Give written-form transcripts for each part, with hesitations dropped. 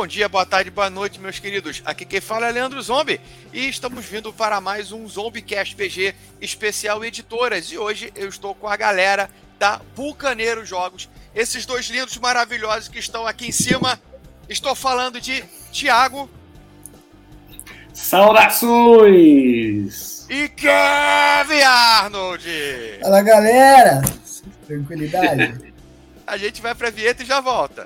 bom dia, boa tarde, boa noite, meus queridos. Aqui quem fala é Leandro Zombie e estamos vindo para mais um Zombicast PG especial Editoras. E hoje eu estou com a galera da Bucaneiro Jogos, esses dois lindos maravilhosos que estão aqui em cima. Estou falando de Thiago. Saudações! E Kevin Arnold. Fala, galera! Tranquilidade. A gente vai para a vinheta e já volta.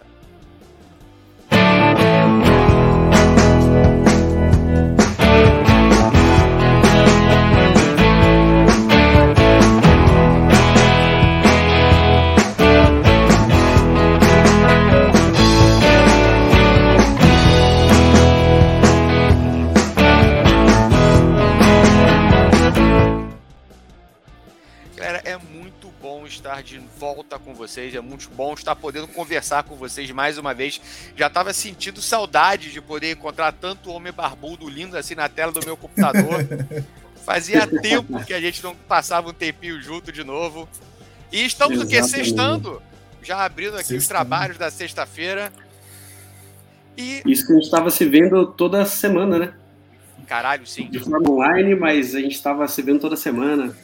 Galera, é muito bom estar de volta com vocês, é muito bom estar podendo conversar com vocês mais uma vez. Já estava sentindo saudade de poder encontrar tanto homem barbudo lindo assim na tela do meu computador. Fazia tempo que a gente não passava um tempinho junto de novo. E estamos o quê? Sextando, já abrindo aqui os trabalhos da sexta-feira. E... Isso que a gente estava se vendo toda semana, né? Caralho, sim. De forma online, mas a gente estava se vendo toda semana.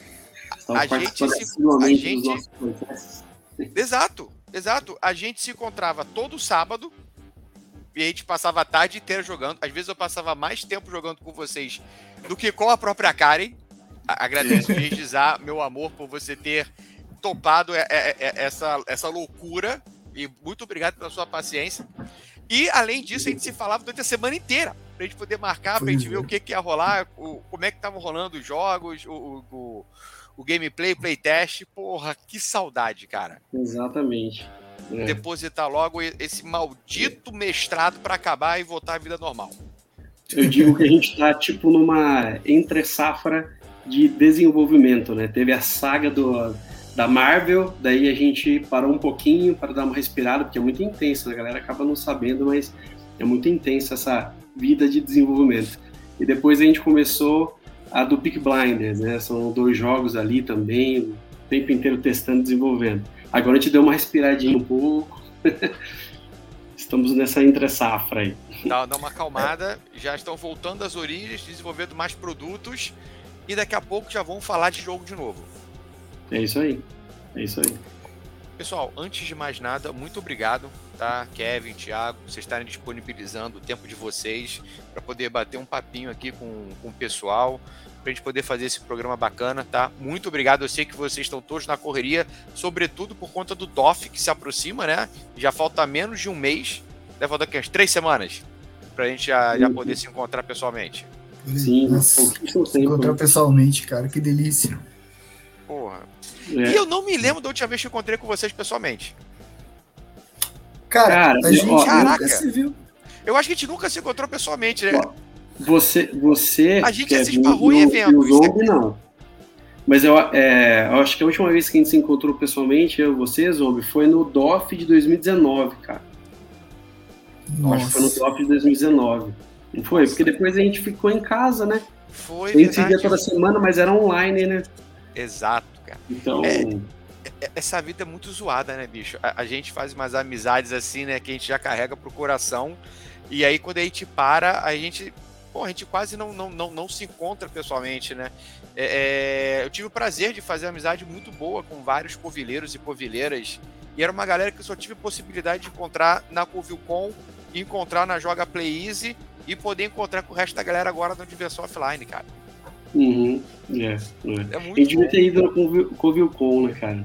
Exato. A gente se encontrava todo sábado e a gente passava a tarde inteira jogando. Às vezes eu passava mais tempo jogando com vocês do que com a própria Karen. Agradeço desde já, meu amor, por você ter topado essa loucura e muito obrigado pela sua paciência. E além disso, a gente se falava durante a semana inteira pra gente poder marcar, pra gente ver o que ia rolar, como é que estavam rolando os jogos, o gameplay, o playtest. Porra, que saudade, cara. Exatamente. Depositar logo esse maldito mestrado pra acabar e voltar à vida normal. Eu digo que a gente tá tipo numa entre-safra de desenvolvimento, né? Teve a saga da Marvel, daí a gente parou um pouquinho para dar uma respirada, porque é muito intenso, né? A galera acaba não sabendo, mas é muito intensa essa vida de desenvolvimento. E depois a gente começou a do Peaky Blinders, né? São 2 jogos ali também, o tempo inteiro testando e desenvolvendo. Agora a gente deu uma respiradinha um pouco. Estamos nessa entre-safra aí. Dá uma acalmada, já estão voltando às origens, desenvolvendo mais produtos e daqui a pouco já vão falar de jogo de novo. É isso aí. Pessoal, antes de mais nada, muito obrigado, tá? Kevin, Thiago, vocês estarem disponibilizando o tempo de vocês para poder bater um papinho aqui com o pessoal, para a gente poder fazer esse programa bacana, tá? Muito obrigado, eu sei que vocês estão todos na correria, sobretudo por conta do DOF que se aproxima, né? Já falta menos de um mês, deve faltar aqui umas 3 semanas, para a gente já poder se encontrar pessoalmente. Sim, encontrar pessoalmente, cara, que delícia. Porra. E eu não me lembro da última vez que eu encontrei com vocês pessoalmente. Cara, a gente nunca se viu. Eu acho que a gente nunca se encontrou pessoalmente, né? Você a gente se esbarrou em eventos. Zombie, não. Mas eu acho que a última vez que a gente se encontrou pessoalmente, eu e você, Zombie, foi no DOF de 2019, cara. Nossa. Acho que foi no DOF de 2019. Não foi? Porque depois a gente ficou em casa, né? Foi, a gente se via toda semana, mas era online, né? Exato, cara. Então... essa vida é muito zoada, né, bicho? A gente faz umas amizades assim, né, que a gente já carrega pro coração, e aí quando a gente para, a gente quase não se encontra pessoalmente, né? Eu tive o prazer de fazer amizade muito boa com vários covileiros e covileiras, e era uma galera que eu só tive possibilidade de encontrar na Covilcon, encontrar na Joga Play Easy, e poder encontrar com o resto da galera agora na Diversão Offline, cara. Uhum. É muito a gente devia ter ido no Covilcon, né, cara?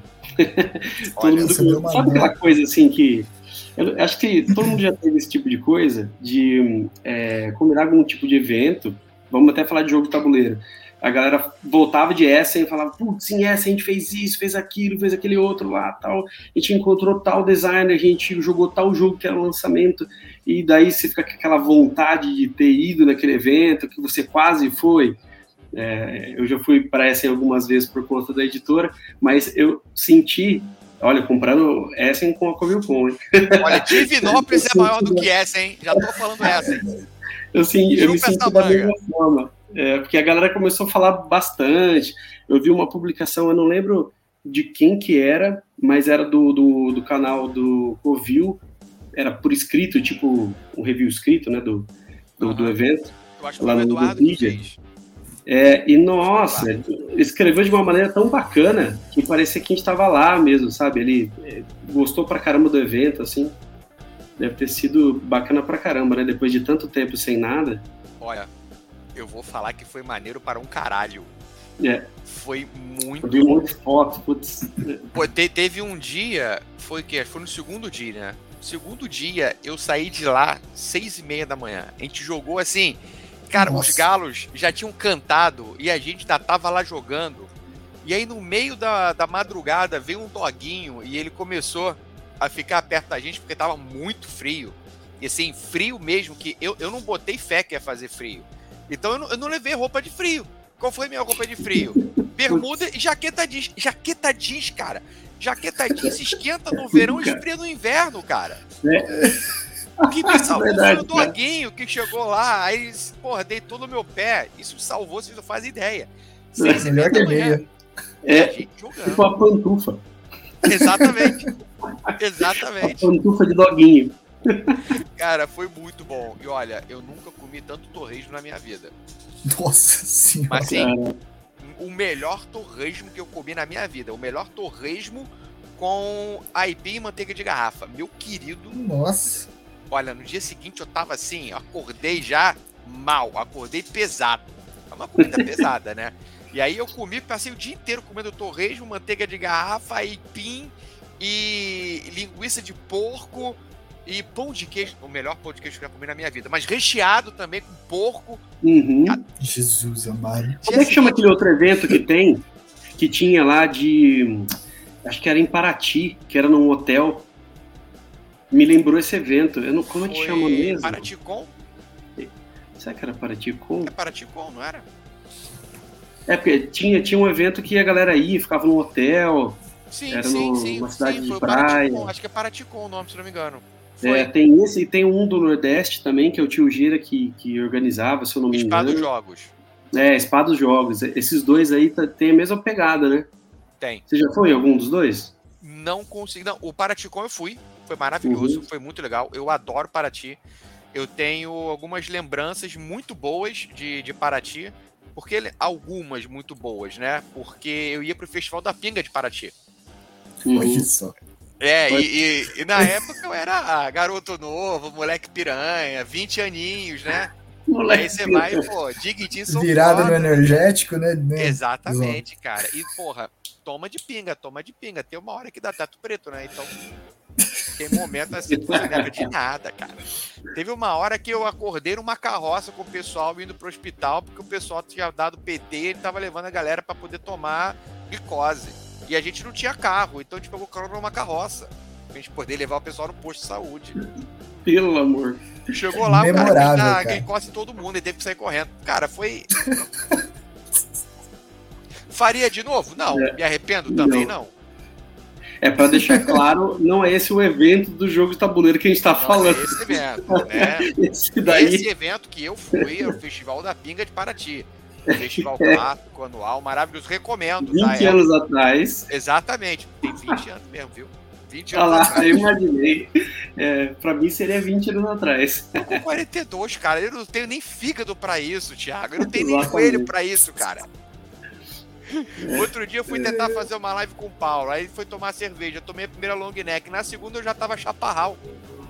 Sabe aquela coisa assim que... Eu acho que todo mundo já teve esse tipo de coisa, de combinar algum tipo de evento, vamos até falar de jogo de tabuleiro. A galera voltava de Essen e falava, putz, em Essen a gente fez isso, fez aquilo, fez aquele outro lá, tal. A gente encontrou tal designer, a gente jogou tal jogo que era o lançamento, e daí você fica com aquela vontade de ter ido naquele evento, que você quase foi. Eu já fui para Essen algumas vezes por conta da editora, mas eu senti, olha, comprando Essen com a Covilcon, hein? Olha, Divinópolis é maior do que Essen, já tô falando Essen. Eu me senti da mesma forma, porque a galera começou a falar bastante. Eu vi uma publicação, eu não lembro de quem que era, mas era do canal do Covil, era por escrito, tipo um review escrito, né, do evento. Eu acho que foi o Eduardo que fez. E nossa, escreveu de uma maneira tão bacana que parecia que a gente estava lá mesmo, sabe? Ele gostou pra caramba do evento, assim. Deve ter sido bacana pra caramba, né? Depois de tanto tempo sem nada. Olha, eu vou falar que foi maneiro para um caralho. Foi muito. Eu vi um monte de foto, putz. Pô, teve um dia, foi no segundo dia, né? Segundo dia, eu saí de lá 6h30 da manhã. A gente jogou assim. Cara, Os galos já tinham cantado e a gente ainda tava lá jogando. E aí, no meio da madrugada, veio um doguinho e ele começou a ficar perto da gente porque tava muito frio. E assim, frio mesmo, que eu não botei fé que ia fazer frio. Então eu não levei roupa de frio. Qual foi minha roupa de frio? Bermuda e jaqueta jeans. Jaqueta jeans, cara. Jaqueta jeans esquenta no verão e esfria no inverno, cara. O que me salvou foi o doguinho que chegou lá, aí, porra, deitou no meu pé. Isso me salvou, vocês não fazem ideia. Melhor que a meia. Tipo a pantufa. Exatamente. Exatamente. A pantufa de doguinho. Cara, foi muito bom. E olha, eu nunca comi tanto torresmo na minha vida. Nossa senhora. Mas assim, o melhor torresmo que eu comi na minha vida. O melhor torresmo com aipim e manteiga de garrafa. Meu querido. Nossa. Olha, no dia seguinte eu tava assim, acordei já mal, acordei pesado. É uma comida pesada, né? E aí eu comi, passei o dia inteiro comendo torresmo, manteiga de garrafa, aipim e linguiça de porco e pão de queijo. O melhor pão de queijo que eu já comi na minha vida. Mas recheado também com porco. Jesus amado. Como é que chama aquele outro evento que tem? Que tinha lá de... Acho que era em Paraty, que era num hotel. Me lembrou esse evento. Eu não, como é que chama mesmo? Paratycon? Será que era Paratycon? É Paratycon, não era? Porque tinha um evento que a galera ia, ficava num hotel. Sim, era sim, numa cidade de foi praia. Acho que é Paratycon o nome, se não me engano. Tem esse e tem um do Nordeste também, que é o Tio Gira que organizava, se eu não me engano. Espada dos Jogos. Espada dos Jogos. Esses dois aí tem a mesma pegada, né? Tem. Você já foi em algum dos dois? Não consegui. Não, o Paratycon eu fui. Foi maravilhoso, foi muito legal. Eu adoro Paraty. Eu tenho algumas lembranças muito boas de Paraty. Algumas muito boas, né? Porque eu ia pro Festival da Pinga de Paraty. Olha só. E na época eu era garoto novo, moleque piranha, 20 aninhos, né? Moleque aí você vai, pô, Diguitinho sou virado no energético, né? Exatamente, cara. E, porra, toma de pinga. Tem uma hora que dá teto preto, né? Então, tem momento assim que você não lembra de nada, cara. Teve uma hora que eu acordei numa carroça com o pessoal indo pro hospital, porque o pessoal tinha dado PT e ele tava levando a galera pra poder tomar glicose. E a gente não tinha carro, então a gente pegou o carro numa carroça, pra gente poder levar o pessoal no posto de saúde. Pelo amor. Chegou lá, o cara fez glicose em todo mundo e teve que sair correndo. Cara, foi... Faria de novo? Não. Me arrependo também? Não. Pra deixar claro, não é esse o evento do jogo de tabuleiro que a gente tá falando. É esse evento, né? Esse evento que eu fui é o Festival da Pinga de Paraty. Festival clássico, anual, maravilhoso. Recomendo. 20 anos atrás. Exatamente. Tem 20 anos mesmo, viu? 20 anos atrás. Eu imaginei. Pra mim seria 20 anos atrás. Eu com 42, cara. Eu não tenho nem fígado pra isso, Thiago. Eu não tenho nem joelho pra isso, cara. Outro dia eu fui tentar fazer uma live com o Paulo, aí ele foi tomar cerveja, eu tomei a primeira long neck, na segunda eu já tava chaparral.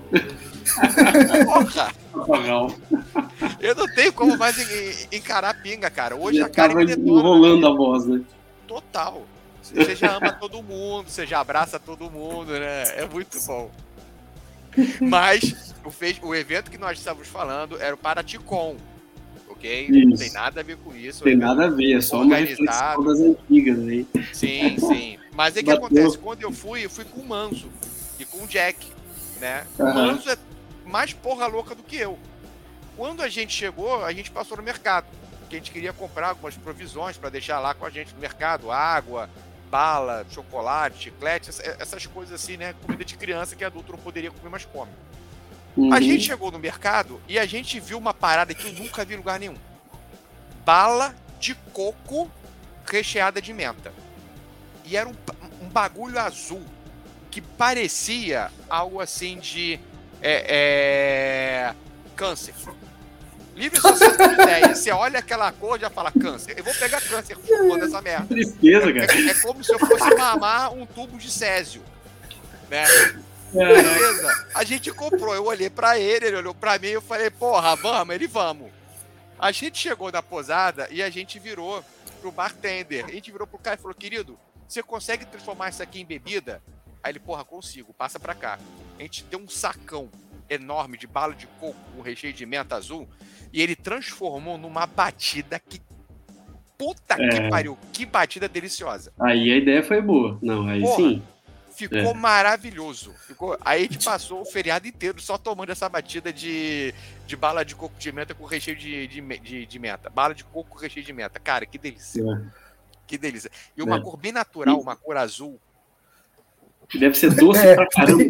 Porra! Eu não tenho como mais encarar a pinga, cara. Hoje a cara me detona. Enrolando a voz, né? Total. Você já ama todo mundo, você já abraça todo mundo, né? É muito bom. Mas o evento que nós estávamos falando era o Paratycon. Ok? Não tem nada a ver com isso. Tem nada a ver, é só uma reflexão das antigas aí. Sim. Mas o que acontece? Quando eu fui com o Manso e com o Jack, né? O Manso é mais porra louca do que eu. Quando a gente chegou, a gente passou no mercado, porque a gente queria comprar algumas provisões para deixar lá com a gente no mercado, água, bala, chocolate, chiclete, essas coisas assim, né? Comida de criança que adulto não poderia comer, mas come. A gente chegou no mercado e a gente viu uma parada que eu nunca vi em lugar nenhum. Bala de coco recheada de menta. E era um bagulho azul que parecia algo assim de Câncer. Livre associação de ideias. Você olha aquela cor e já fala câncer. Eu vou pegar câncer fumando essa merda. Tristeza, cara. É como se eu fosse mamar um tubo de césio. Né? Beleza. A gente comprou. Eu olhei pra ele olhou pra mim e eu falei, porra, vamos? Ele, vamos. A gente chegou na posada e a gente virou pro bartender. A gente virou pro cara e falou, querido, você consegue transformar isso aqui em bebida? Aí ele, porra, consigo, passa pra cá. A gente deu um sacão enorme de bala de coco com recheio de menta azul e ele transformou numa batida que... Puta que pariu, que batida deliciosa. Aí a ideia foi boa. Não, aí porra, sim. Ficou maravilhoso. Aí a gente passou o feriado inteiro só tomando essa batida de bala de coco de menta com recheio de menta. Bala de coco com recheio de menta. Cara, que delícia. Que delícia. E uma cor bem natural, uma cor azul. Deve ser doce pra caramba.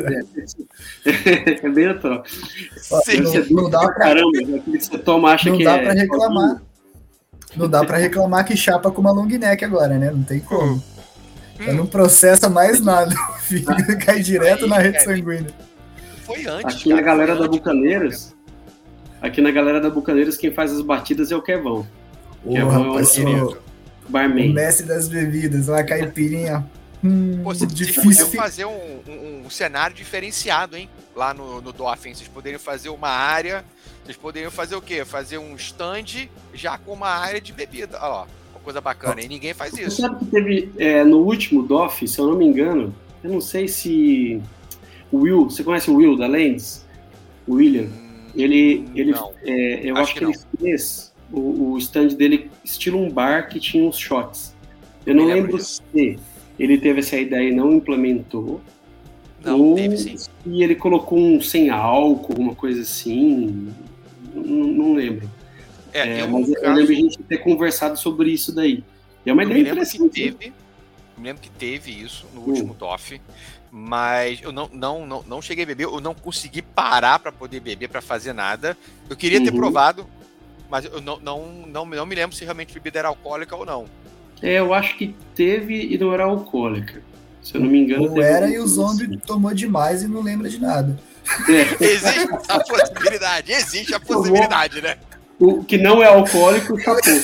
É bem natural. Deve ser doce pra caramba. Aquilo que você toma, acha que não dá pra reclamar. Não dá pra reclamar que chapa com uma long neck agora, né? Não tem como. Não processa mais nada. O fígado cai direto na rede sanguínea. Foi antes. Aqui na galera da Bucaneiros. Aqui na galera da Bucaneiros, quem faz as batidas é o Kevão. Kevão é o barman. O mestre das bebidas, uma caipirinha. Pô, vocês poderiam fazer um cenário diferenciado, hein? Lá no Dolphin. Vocês poderiam fazer uma área. Vocês poderiam fazer o quê? Fazer um stand já com uma área de bebida. Olha lá, uma coisa bacana. E ninguém faz isso. Você sabe que teve no último DOF, se eu não me engano, eu não sei se o Will, você conhece o Will da Lens? O William? Eu acho que ele fez o stand dele estilo um bar que tinha uns shots. Eu não lembro se ele teve essa ideia e não implementou. Não, teve sim. E ele colocou um sem álcool, alguma coisa assim. Não lembro. Mas eu lembro a gente ter conversado sobre isso daí. E é uma ideia interessante. Eu me lembro que teve isso no último DOF, mas eu não cheguei a beber, eu não consegui parar para poder beber, para fazer nada. Eu queria ter provado, mas eu não me lembro se realmente bebida era alcoólica ou não. Eu acho que teve e não era alcoólica. Se eu não me engano. Ou era e o zombie tomou demais e não lembra de nada. Existe a possibilidade. Existe a possibilidade, né? O que não é alcoólico, chapou.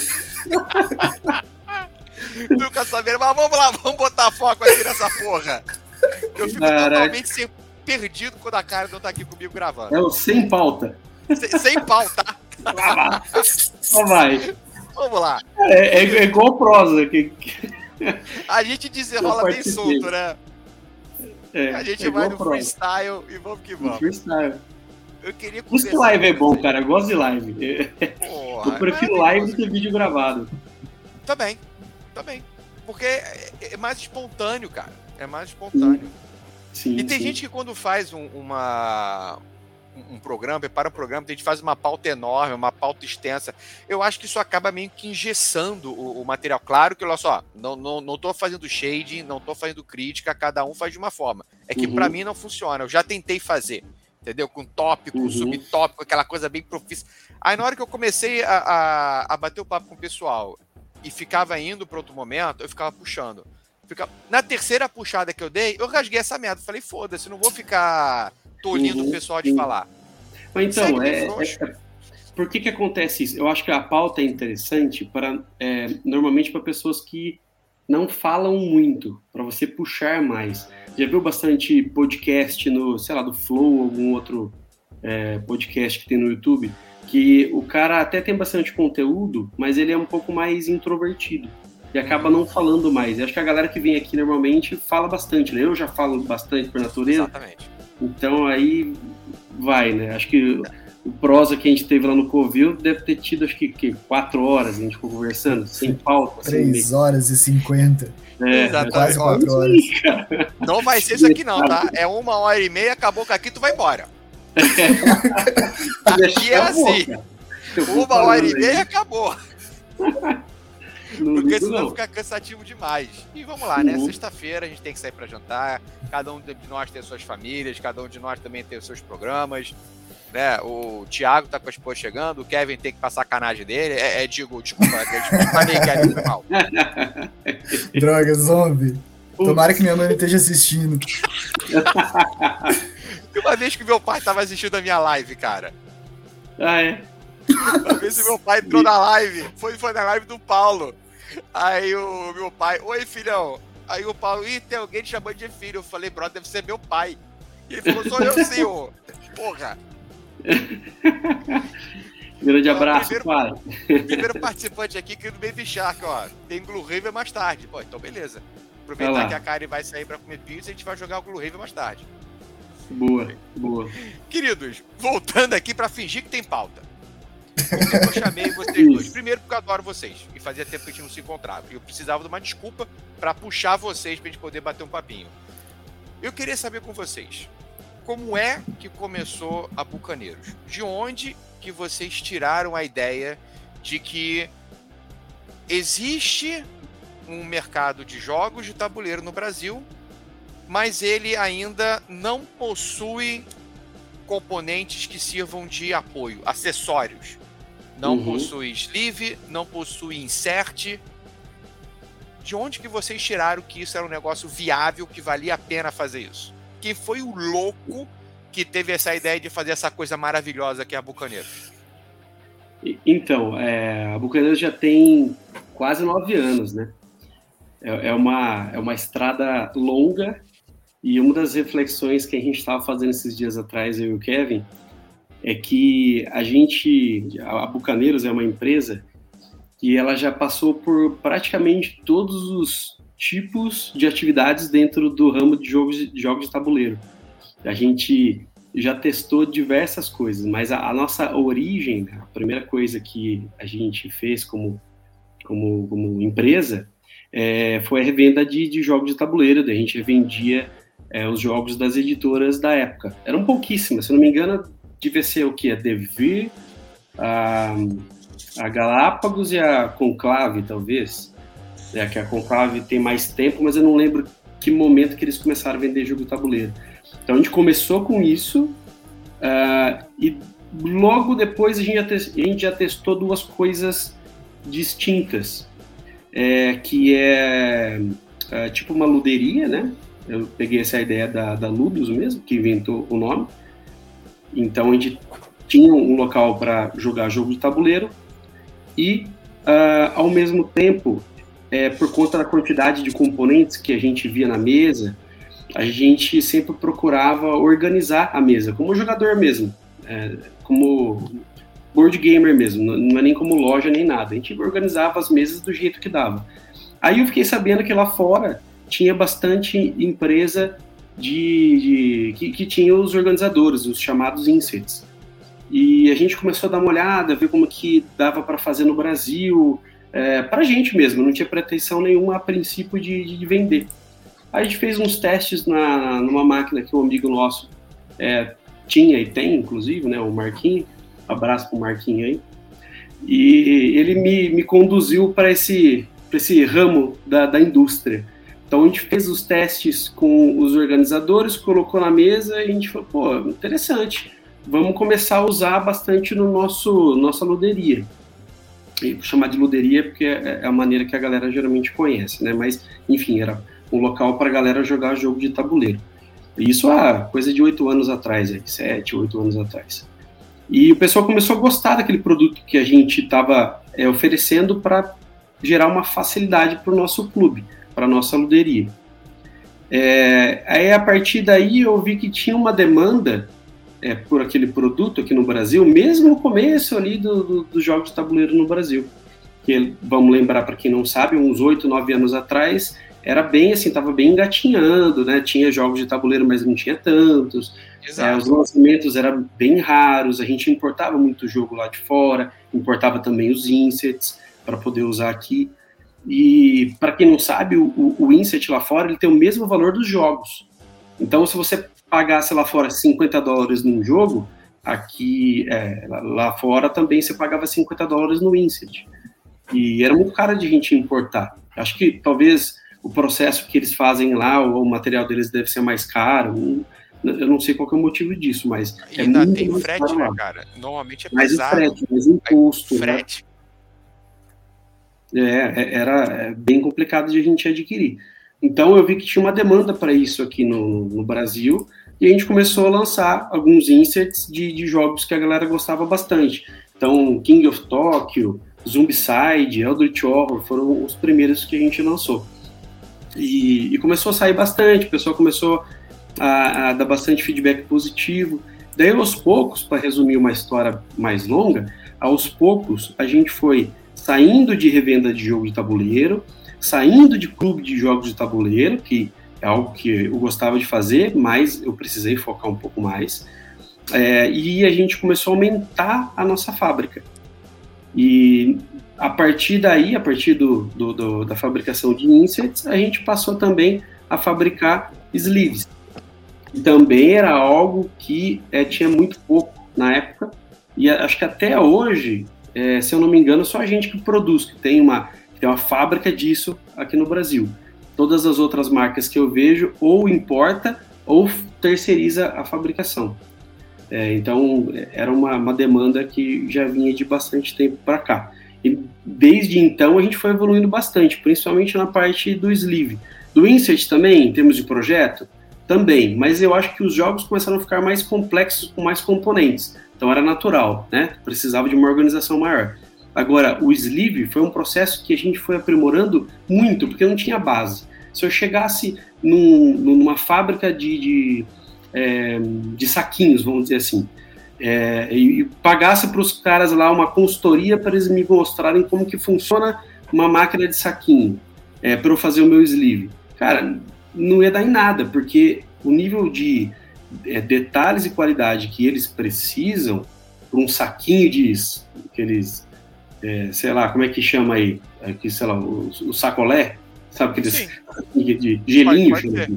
Nunca sabendo, mas vamos lá, vamos botar foco aqui nessa porra. Eu fico totalmente perdido quando a cara não tá aqui comigo gravando. É o sem pauta. Sem pauta. Só vai. Vamos lá. É igual prosa. A gente desenrola bem solto, né? A gente vai no freestyle e vamos que vamos. Freestyle. Eu queria Por isso que live é bom, cara. Eu gosto de live. Porra, eu prefiro live do que vídeo gravado. Também. Porque é mais espontâneo, cara. É mais espontâneo. Sim, e tem gente que quando faz um programa, prepara um programa, a gente faz uma pauta enorme, uma pauta extensa. Eu acho que isso acaba meio que engessando o material. Claro que, olha só, não tô fazendo shade, não tô fazendo crítica, cada um faz de uma forma. É que pra mim não funciona. Eu já tentei fazer, entendeu? Com tópico, subtópico, aquela coisa bem profissa. Aí na hora que eu comecei a bater o papo com o pessoal e ficava indo para outro momento, eu ficava puxando. Na terceira puxada que eu dei, eu rasguei essa merda. Falei, foda-se, não vou ficar tolindo o pessoal de falar. Então, por que acontece isso? Eu acho que a pauta é interessante normalmente para pessoas que não falam muito, para você puxar mais. Já viu bastante podcast no, sei lá, do Flow, algum outro podcast que tem no YouTube, que o cara até tem bastante conteúdo, mas ele é um pouco mais introvertido e acaba não falando mais. Eu acho que a galera que vem aqui normalmente fala bastante, né? Eu já falo bastante por natureza. Exatamente. Então aí vai, né? Acho que o prosa que a gente teve lá no Covil deve ter tido, acho que 4 horas a gente ficou conversando, sem pauta. 3 horas e 50. Quase 4 horas. Não vai ser isso aqui não, tá? É 1h30, acabou com aqui, tu vai embora. Aqui é assim. 1h30 e acabou. Porque senão fica cansativo demais. E vamos lá, né? Sexta-feira a gente tem que sair pra jantar. Cada um de nós tem suas famílias, cada um de nós também tem os seus programas. Né? O Thiago tá com a esposa chegando, o Kevin tem que passar a canagem dele. Desculpa, falei Kevin, foi mal. Droga, zombie. Tomara que minha mãe não esteja assistindo. E uma vez que meu pai tava assistindo a minha live, cara. Ah, é? Uma vez meu pai entrou na live, foi na live do Paulo. Aí o meu pai, oi filhão. Aí o Paulo, tem alguém te chamando de filho. Eu falei, brother, deve ser meu pai. E ele falou, sou eu sim, ô. Porra. Grande abraço, pai. Primeiro participante aqui que no Baby Shark, ó. Tem Blue River mais tarde. Pô, então beleza. Aproveitar que a Karen vai sair pra comer pizza, a gente vai jogar o Blue River mais tarde. Boa, boa. Queridos, voltando aqui pra fingir que tem pauta. Por que eu chamei vocês dois? Primeiro porque eu adoro vocês. E fazia tempo que a gente não se encontrava. E eu precisava de uma desculpa pra puxar vocês pra gente poder bater um papinho. Eu queria saber com vocês, como é que começou a Bucaneiros? De onde que vocês tiraram a ideia de que existe um mercado de jogos de tabuleiro no Brasil, mas ele ainda não possui componentes que sirvam de apoio, acessórios. Não possui sleeve, não possui insert. De onde que vocês tiraram que isso era um negócio viável, que valia a pena fazer isso? Quem foi o louco que teve essa ideia de fazer essa coisa maravilhosa que é a Bucaneiros? Então, a Bucaneiros já tem quase 9 anos, né? É uma estrada longa, e uma das reflexões que a gente estava fazendo esses dias atrás, eu e o Kevin, é que a Bucaneiros é uma empresa que ela já passou por praticamente todos os tipos de atividades dentro do ramo de jogos de tabuleiro. A gente já testou diversas coisas, mas a nossa origem, a primeira coisa que a gente fez como empresa, foi a revenda de jogos de tabuleiro. A gente revendia os jogos das editoras da época. Eram pouquíssimas, se não me engano, devia ser o quê? A Devir, a Galápagos e a Conclave, talvez. Que a Conclave tem mais tempo, mas eu não lembro que momento que eles começaram a vender jogo de tabuleiro. Então a gente começou com isso, e logo depois a gente já testou duas coisas distintas, que é tipo uma luderia, né? Eu peguei essa ideia da Ludus mesmo, que inventou o nome. Então a gente tinha um local para jogar jogo de tabuleiro e, ao mesmo tempo, por conta da quantidade de componentes que a gente via na mesa, a gente sempre procurava organizar a mesa, como jogador mesmo, como board gamer mesmo, não é nem como loja nem nada. A gente organizava as mesas do jeito que dava. Aí eu fiquei sabendo que lá fora tinha bastante empresa que tinha os organizadores, os chamados insets. E a gente começou a dar uma olhada, ver como que dava para fazer no Brasil, para a gente mesmo, não tinha pretensão nenhuma a princípio de vender. Aí a gente fez uns testes numa máquina que um amigo nosso tinha e tem, inclusive, né, o Marquinho. Abraço pro Marquinho aí. E ele me conduziu para esse ramo da indústria. Então a gente fez os testes com os organizadores, colocou na mesa e a gente falou, pô, interessante, vamos começar a usar bastante no nossa luderia. E vou chamar de luderia porque é a maneira que a galera geralmente conhece, né? Mas, enfim, era um local para a galera jogar jogo de tabuleiro. Isso há coisa de 8 anos atrás, 7, 8 anos atrás. E o pessoal começou a gostar daquele produto que a gente estava oferecendo para gerar uma facilidade para o nosso clube, para a nossa luderia. Aí, a partir daí, eu vi que tinha uma demanda por aquele produto aqui no Brasil, mesmo no começo ali dos jogos de tabuleiro no Brasil. Que, vamos lembrar, para quem não sabe, uns 8, 9 anos atrás, era bem assim, estava bem engatinhando, né? Tinha jogos de tabuleiro, mas não tinha tantos. Os lançamentos eram bem raros, a gente importava muito jogo lá de fora, importava também os insets para poder usar aqui. E, para quem não sabe, o inset lá fora ele tem o mesmo valor dos jogos. Então, se você pagasse lá fora $50 num jogo, aqui, lá fora também você pagava $50 no inset. E era muito caro de a gente importar. Acho que talvez o processo que eles fazem lá, ou o material deles deve ser mais caro. Eu não sei qual que é o motivo disso, mas ainda tem frete, né, cara? Normalmente é mais pesado. Mais imposto. Frete. Né? Era bem complicado de a gente adquirir. Então eu vi que tinha uma demanda para isso aqui no Brasil, e a gente começou a lançar alguns inserts de jogos que a galera gostava bastante. Então, King of Tokyo, Zombicide, Eldritch Horror foram os primeiros que a gente lançou. E começou a sair bastante, o pessoal começou a dar bastante feedback positivo. Daí, aos poucos, para resumir uma história mais longa, aos poucos a gente foi saindo de revenda de jogo de tabuleiro, saindo de clube de jogos de tabuleiro, que é algo que eu gostava de fazer, mas eu precisei focar um pouco mais. E a gente começou a aumentar a nossa fábrica. E a partir daí, a partir da fabricação de inserts, a gente passou também a fabricar sleeves. E também era algo que tinha muito pouco na época, e acho que até hoje, se eu não me engano, só a gente que produz, que tem uma fábrica disso aqui no Brasil. Todas as outras marcas que eu vejo ou importa ou terceiriza a fabricação. Então, era uma demanda que já vinha de bastante tempo para cá. E desde então, a gente foi evoluindo bastante, principalmente na parte do sleeve. Do insert também, em termos de projeto, também. Mas eu acho que os jogos começaram a ficar mais complexos, com mais componentes. Então, era natural, né? Precisava de uma organização maior. Agora, o sleeve foi um processo que a gente foi aprimorando muito, porque não tinha base. Se eu chegasse numa fábrica de saquinhos, vamos dizer assim, e pagasse para os caras lá uma consultoria para eles me mostrarem como que funciona uma máquina de saquinho, para eu fazer o meu sleeve. Cara, não ia dar em nada, porque o nível de detalhes e qualidade que eles precisam para um saquinho aqueles, sei lá, como é que chama aí? Aqui, sei lá, o sacolé, sabe aqueles de gelinho? Pode ser.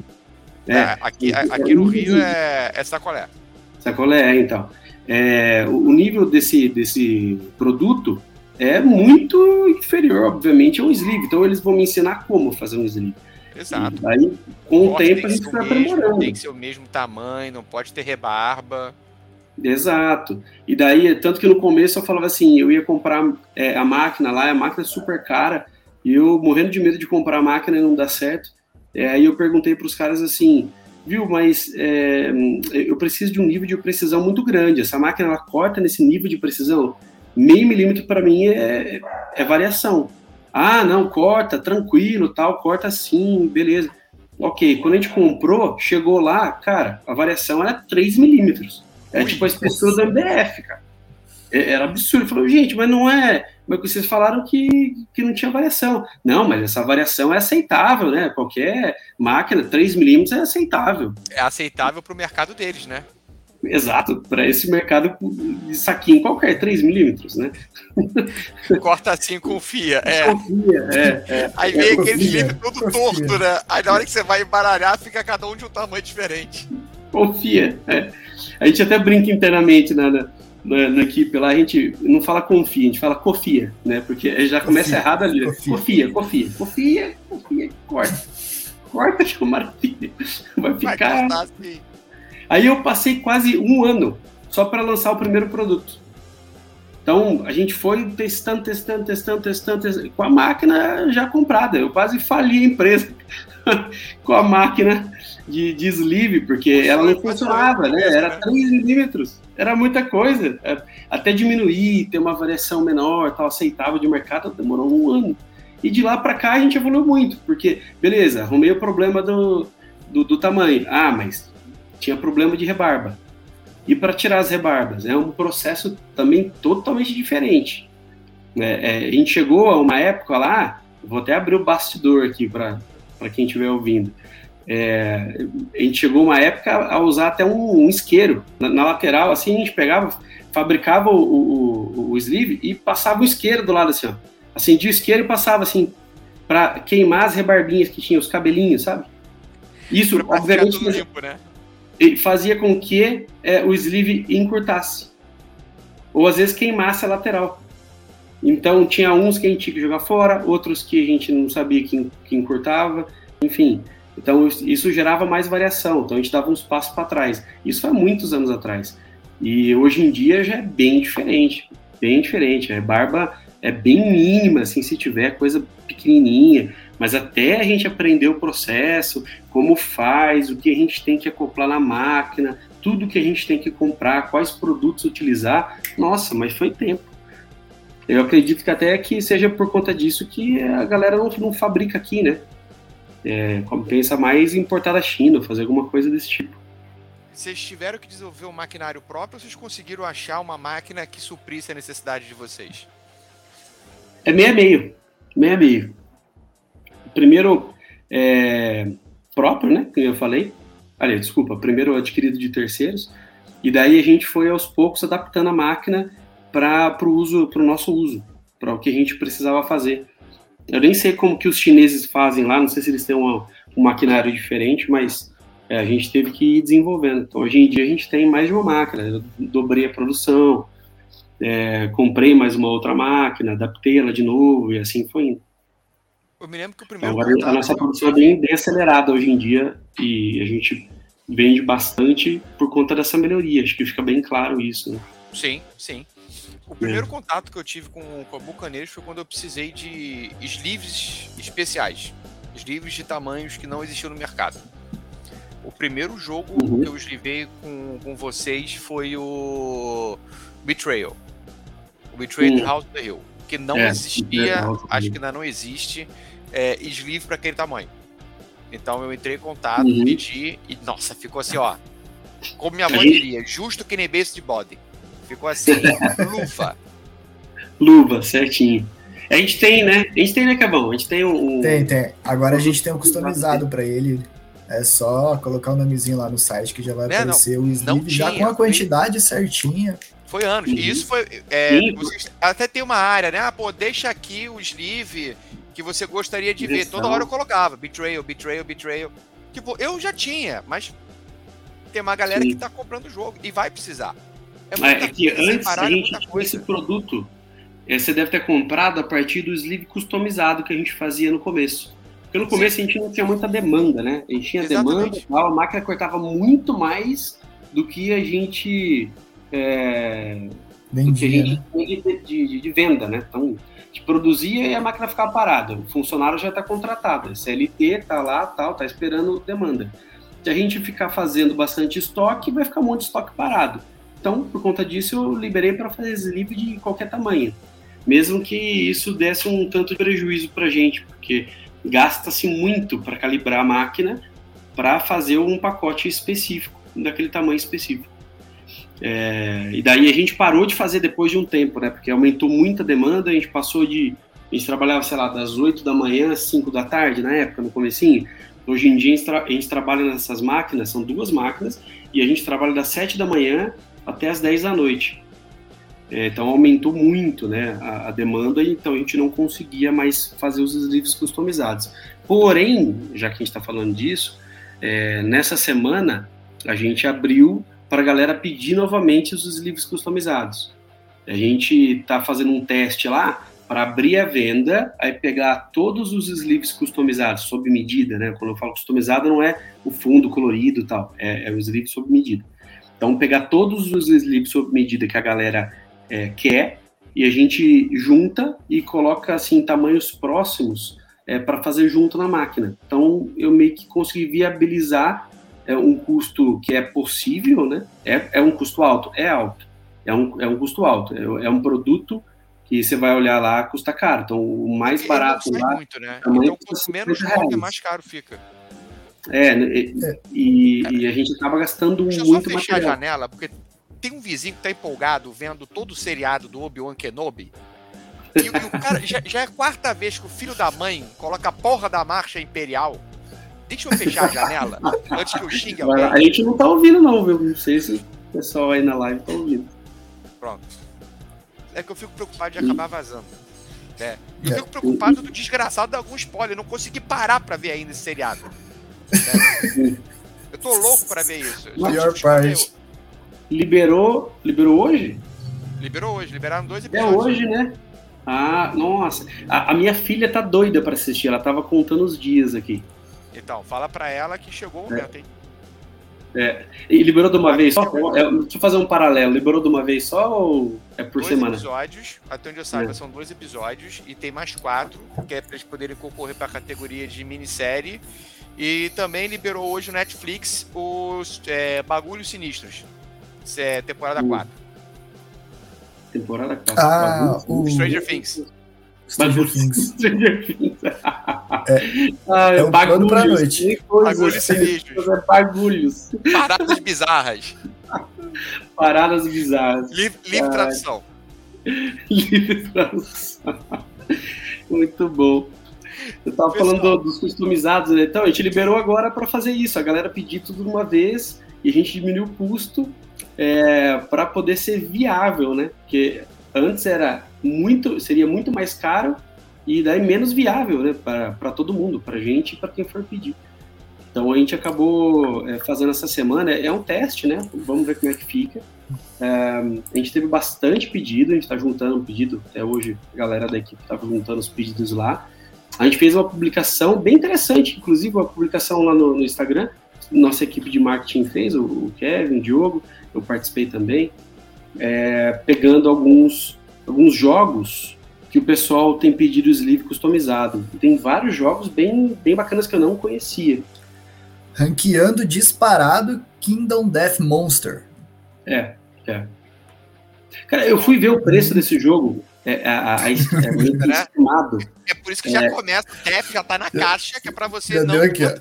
Aqui no Rio é sacolé. Sacolé, então. O nível desse produto é muito inferior, obviamente, a um sleeve. Então, eles vão me ensinar como fazer um sleeve. Exato. E aí, com o tempo, a gente vai aprimorando. Tem que ser o mesmo tamanho, não pode ter rebarba. Exato. E daí, tanto que no começo eu falava assim, eu ia comprar a máquina lá, a máquina é super cara, e eu morrendo de medo de comprar a máquina e não dar certo. Aí eu perguntei para os caras assim, viu, mas eu preciso de um nível de precisão muito grande. Essa máquina, ela corta nesse nível de precisão? 0,5 milímetro para mim é variação. Ah, não, corta, tranquilo, tal, corta sim, beleza. Ok, quando a gente comprou, chegou lá, cara, a variação era 3 milímetros. Tipo a espessura do MDF, cara. Era absurdo. Falou, gente, mas não é... Mas vocês falaram que não tinha variação. Não, mas essa variação é aceitável, né? Qualquer máquina, 3 milímetros é aceitável. É aceitável para o mercado deles, né? Exato, para esse mercado de saquinho qualquer, 3 milímetros, né? Corta assim, confia. Confia, Aí vem aquele livro todo torto, né? Aí na hora que você vai embaralhar, fica cada um de um tamanho diferente. Confia, A gente até brinca internamente na equipe lá, a gente não fala confia, a gente fala cofia, né? Porque já começa errado ali. Cofia, corta que é uma maravilha. Vai ficar... assim. Aí eu passei quase 1 ano só para lançar o primeiro produto. Então, a gente foi testando, com a máquina já comprada. Eu quase fali a empresa com a máquina de sleeve, porque ela não funcionava, né? Era 3 milímetros, era muita coisa. Até diminuir, ter uma variação menor, tal, aceitável de mercado, demorou 1 ano. E de lá para cá a gente evoluiu muito, porque, beleza, arrumei o problema do tamanho. Ah, mas tinha problema de rebarba. E para tirar as rebarbas, é um processo também totalmente diferente. A gente chegou a uma época lá, vou até abrir o bastidor aqui para quem estiver ouvindo. A gente chegou uma época a usar até um isqueiro na lateral, assim, a gente pegava, fabricava o sleeve e passava o isqueiro do lado assim, ó. Acendia o isqueiro e passava assim, para queimar as rebarbinhas que tinha, os cabelinhos, sabe? Isso, obviamente, tudo limpo, né? Fazia com que o sleeve encurtasse. Ou às vezes queimasse a lateral. Então tinha uns que a gente tinha que jogar fora, outros que a gente não sabia que encurtava, enfim. Então isso gerava mais variação, então a gente dava uns passos para trás. Isso há muitos anos atrás. E hoje em dia já é bem diferente. A rebarba é bem mínima, assim, se tiver coisa pequenininha, mas até a gente aprender o processo, como faz, o que a gente tem que acoplar na máquina, tudo que a gente tem que comprar, quais produtos utilizar, nossa, mas foi tempo. Eu acredito que até que seja por conta disso que a galera não fabrica aqui, né? Compensa mais importar da China, fazer alguma coisa desse tipo. Vocês tiveram que desenvolver um maquinário próprio ou vocês conseguiram achar uma máquina que suprisse a necessidade de vocês? É meio a meio. Meio a meio. Primeiro, próprio, né? Como eu falei. Aliás, desculpa. Primeiro adquirido de terceiros. E daí a gente foi aos poucos adaptando a máquina para o nosso uso, para o que a gente precisava fazer. Eu nem sei como que os chineses fazem lá, não sei se eles têm um maquinário diferente, mas a gente teve que ir desenvolvendo. Então, hoje em dia, a gente tem mais de uma máquina. Eu dobrei a produção, comprei mais uma outra máquina, adaptei ela de novo e assim foi indo. Eu me lembro que o primeiro então, a nossa produção é bem acelerada hoje em dia e a gente vende bastante por conta dessa melhoria. Acho que fica bem claro isso, né? Sim, sim. O primeiro contato que eu tive com a Bucaneiros foi quando eu precisei de sleeves especiais. Sleeves de tamanhos que não existiam no mercado. O primeiro jogo que eu eslivei com vocês foi o Betrayal. O Betrayal House of the Hill. Que não existia, acho que ainda não existe, sleeve para aquele tamanho. Então eu entrei em contato, pedi e, nossa, ficou assim, ó. Como minha mãe diria, justo que nem base de body. Ficou assim, luva. Luva, certinho. A gente tem, né, Cabão? A gente tem um... Tem. Agora a gente tem um customizado para ele. É só colocar o nomezinho lá no site que já vai aparecer o sleeve já com a quantidade certinha. Foi anos. E isso foi... até tem uma área, né? Deixa aqui o sleeve que você gostaria de ver. Toda hora eu colocava. Betrayal. Tipo, eu já tinha, mas tem uma galera que tá comprando o jogo e vai precisar. Que antes a gente tinha esse produto, você deve ter comprado a partir do sleeve customizado que a gente fazia no começo. Porque no começo a gente não tinha muita demanda, né? A gente tinha demanda e tal, a máquina cortava muito mais do que a gente vendia, de venda, né? Então, a gente produzia e a máquina ficava parada. O funcionário já está contratado, a CLT tá lá, tá esperando demanda. Se a gente ficar fazendo bastante estoque, vai ficar um monte de estoque parado. Então, por conta disso, eu liberei para fazer sleeve de qualquer tamanho. Mesmo que isso desse um tanto de prejuízo para a gente, porque gasta-se muito para calibrar a máquina para fazer um pacote específico, daquele tamanho específico. E daí a gente parou de fazer depois de um tempo, né? Porque aumentou muita demanda, a gente trabalhava, sei lá, das 8 da manhã às 5 da tarde, na época, no comecinho. Hoje em dia a gente trabalha nessas máquinas, são 2 máquinas, e a gente trabalha das 7 da manhã até as 10 da noite. Então aumentou muito, né, a demanda, então a gente não conseguia mais fazer os sleeves customizados. Porém, já que a gente está falando disso, nessa semana a gente abriu para a galera pedir novamente os sleeves customizados. A gente está fazendo um teste lá para abrir a venda, aí pegar todos os sleeves customizados, sob medida, né? Quando eu falo customizado, não é o fundo colorido e tal, é o sleeve sob medida. Então, pegar todos os sleeves sob medida que a galera quer, e a gente junta e coloca, assim, tamanhos próximos para fazer junto na máquina. Então, eu meio que consegui viabilizar um custo que é possível, né? É um custo alto? É alto. É um custo alto. É um produto que você vai olhar lá, custa caro. Então, o mais barato lá... muito, né? Então, quanto menos rock, mais caro fica. E a gente acaba gastando muito material. Deixa eu só fechar a janela, porque tem um vizinho que tá empolgado vendo todo o seriado do Obi-Wan Kenobi, e o cara, já é a 4ª vez que o filho da mãe coloca a porra da marcha imperial. Deixa eu fechar a janela, antes que eu xingue alguém. A gente não tá ouvindo não, viu? Não sei se o pessoal aí na live tá ouvindo. Pronto. É que eu fico preocupado de acabar vazando. Eu fico preocupado do desgraçado dar algum spoiler. Eu não consegui parar pra ver ainda esse seriado. Eu tô louco pra ver isso. Pior parte. Liberou hoje? Liberou hoje, liberaram 2 episódios. É hoje, né? Ah, nossa. A minha filha tá doida pra assistir, ela tava contando os dias aqui. Então, fala pra ela que chegou o momento, hein? E liberou de uma vez só? Deixa eu fazer um paralelo. Liberou de uma vez só ou é por semana? 2 episódios, até onde eu saiba, são 2 episódios, e tem mais 4, que é pra eles poderem concorrer pra categoria de minissérie. E também liberou hoje no Netflix os Bagulhos Sinistros. Isso é temporada 4. Temporada 4. O Stranger Things. Stranger Things. É um plano pra noite. Bagulhos Sinistros. Bagulhos. Paradas bizarras. Paradas bizarras. Livre tradução. Livre tradução. Muito bom. Eu tava falando dos customizados, né? Então a gente liberou agora para fazer isso. A galera pediu tudo de uma vez e a gente diminuiu o custo para poder ser viável, né? Porque antes seria muito mais caro e daí menos viável, né? Para todo mundo, para gente e para quem for pedir. Então a gente acabou fazendo essa semana. É um teste, né? Vamos ver como é que fica. A gente teve bastante pedido, a gente está juntando um pedido até hoje. A galera da equipe estava juntando os pedidos lá. A gente fez uma publicação bem interessante, inclusive uma publicação lá no Instagram. Nossa equipe de marketing fez, o Kevin, o Diogo, eu participei também, pegando alguns jogos que o pessoal tem pedido sleeve customizado. Tem vários jogos bem bacanas que eu não conhecia. Ranqueando disparado Kingdom Death Monster. Cara, eu fui ver o preço desse jogo. Estimado. É por isso que já começa, o TEP já tá na caixa, que é pra você já não... Deu aqui,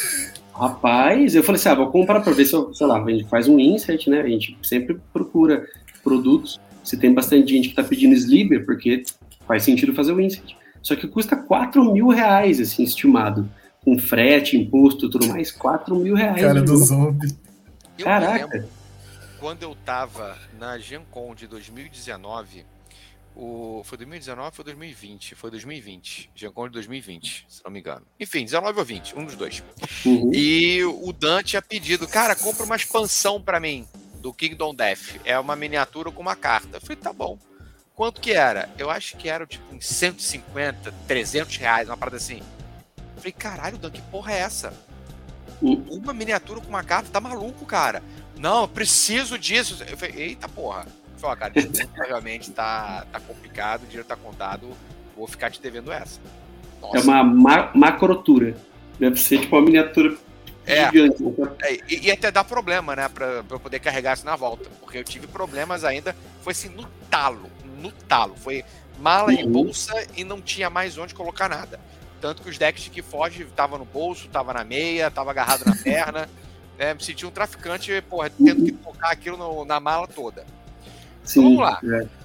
Rapaz, eu falei assim, vou comprar pra ver se eu, sei lá, a gente faz um insert, né? A gente sempre procura produtos. Se tem bastante gente que tá pedindo sleeve, porque faz sentido fazer o insert. Só que custa R$4.000, assim, estimado. Com frete, imposto e tudo mais, R$4.000. Cara do zombie. Caraca. Eu lembro, quando eu tava na Gen Con de 2019... Foi 2019 ou foi 2020? Foi 2020. Gen Con de 2020, se não me engano. Enfim, 19 ou 20, um dos dois. Uhum. E o Dan tinha pedido, cara, compra uma expansão pra mim do Kingdom Death. É uma miniatura com uma carta. Eu falei, tá bom. Quanto que era? Eu acho que era tipo uns 150, R$300, uma parada assim. Eu falei, caralho, Dan, que porra é essa? Uma miniatura com uma carta? Tá maluco, cara. Não, eu preciso disso. Eu falei, eita porra. Falei, cara, realmente tá complicado, o dinheiro tá contado, vou ficar te devendo essa. Nossa. É uma macrotura. Deve ser tipo uma miniatura gigante. E até dá problema, né, pra eu poder carregar isso na volta, porque eu tive problemas ainda, foi assim, no talo. Foi mala e bolsa e não tinha mais onde colocar nada. Tanto que os decks de que foge tava no bolso, tava na meia, tava agarrado na perna, né, me senti um traficante, porra, tendo que colocar aquilo na mala toda. Sim, vamos lá.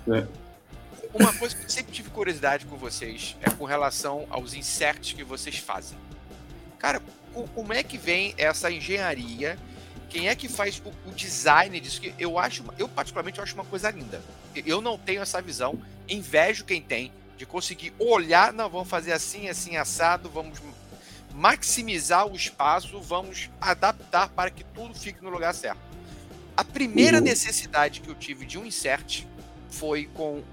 Uma coisa que eu sempre tive curiosidade com vocês é com relação aos inserts que vocês fazem. Cara, como é que vem essa engenharia? Quem é que faz o design disso? Que eu particularmente acho uma coisa linda. Eu não tenho essa visão, invejo quem tem, de conseguir olhar, não, vamos fazer assim, assim, assado, vamos maximizar o espaço, vamos adaptar para que tudo fique no lugar certo. A primeira necessidade que eu tive de um insert foi com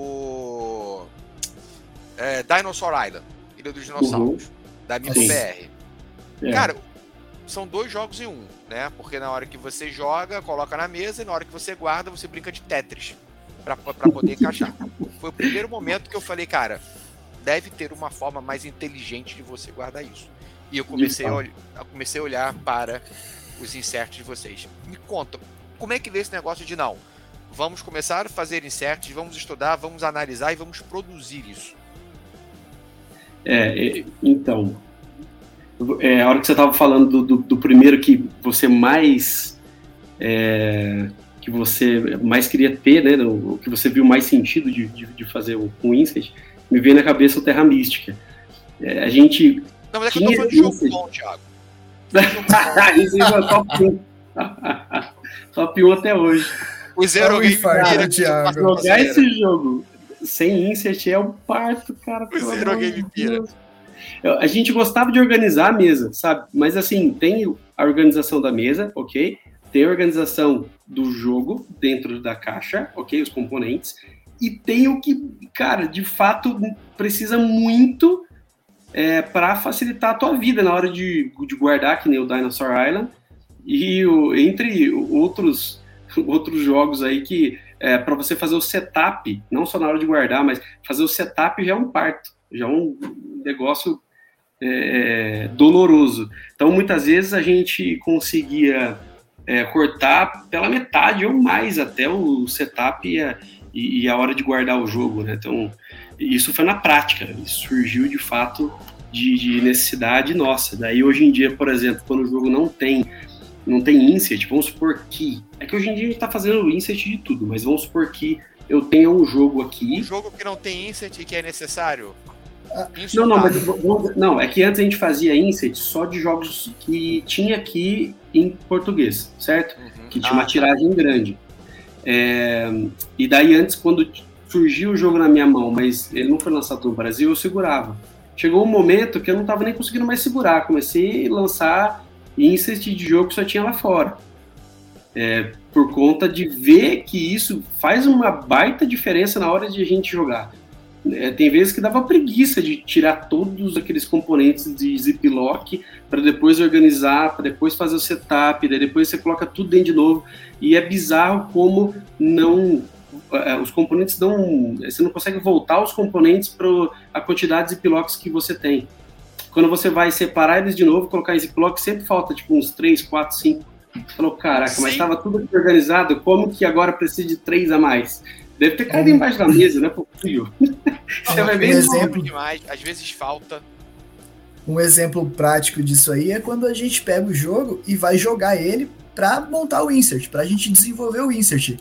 o Dinosaur Island, Ilha dos Dinossauros, da MIBR. Cara, são 2 jogos em um, né? Porque na hora que você joga, coloca na mesa, e na hora que você guarda, você brinca de Tetris pra poder encaixar. Foi o primeiro momento que eu falei, cara, deve ter uma forma mais inteligente de você guardar isso. E eu comecei a olhar para os inserts de vocês. Me conta, como é que vê esse negócio de não? Vamos começar a fazer inserts, vamos estudar, vamos analisar e vamos produzir isso. Então, a hora que você estava falando do primeiro que você mais queria ter, né, o que você viu mais sentido de fazer um insert, me veio na cabeça o Terra Mística. A gente... Não, mas é que eu tô falando de jogo bom, Thiago. Isso aí foi top 1. Top 1 até hoje. O Zero Game Pira, Thiago. Jogar esse jogo sem insert é um parto, cara. O Zero Game Pira. A gente gostava de organizar a mesa, sabe? Mas assim, tem a organização da mesa, ok? Tem a organização do jogo dentro da caixa, ok? Os componentes. E tem o que, cara, de fato precisa muito para facilitar a tua vida na hora de guardar, que nem o Dinosaur Island. E entre outros jogos aí que para você fazer o setup, não só na hora de guardar, mas fazer o setup já é um parto, já é um negócio doloroso. Então, muitas vezes a gente conseguia cortar pela metade ou mais até o setup e a hora de guardar o jogo, né? Então, isso foi na prática, isso surgiu de fato de necessidade nossa. Daí, hoje em dia, por exemplo, quando o jogo não tem insert, vamos supor que... É que hoje em dia a gente tá fazendo insert de tudo, mas vamos supor que eu tenha um jogo aqui... Um jogo que não tem insert e que é necessário? Não, é que antes a gente fazia insert só de jogos que tinha aqui em português, certo? Que tinha uma tiragem grande. E daí antes, quando surgiu o jogo na minha mão, mas ele não foi lançado no Brasil, eu segurava. Chegou um momento que eu não tava nem conseguindo mais segurar, comecei a lançar insert de jogo que só tinha lá fora. Por conta de ver que isso faz uma baita diferença na hora de a gente jogar. Tem vezes que dava preguiça de tirar todos aqueles componentes de ziplock para depois organizar, para depois fazer o setup, daí depois você coloca tudo dentro de novo, e é bizarro como os componentes você não consegue voltar os componentes para a quantidade de ziplocks que você tem. Quando você vai separar eles de novo, colocar em ziplock, sempre falta tipo uns 3, 4, 5. Você falou, caraca, sim, mas estava tudo aqui organizado, como que agora precisa de 3 a mais? Deve ter caído embaixo da mesa, né? Você vai ver exemplo demais, às vezes falta. Um exemplo prático disso aí é quando a gente pega o jogo e vai jogar ele para montar o insert, para a gente desenvolver o insert.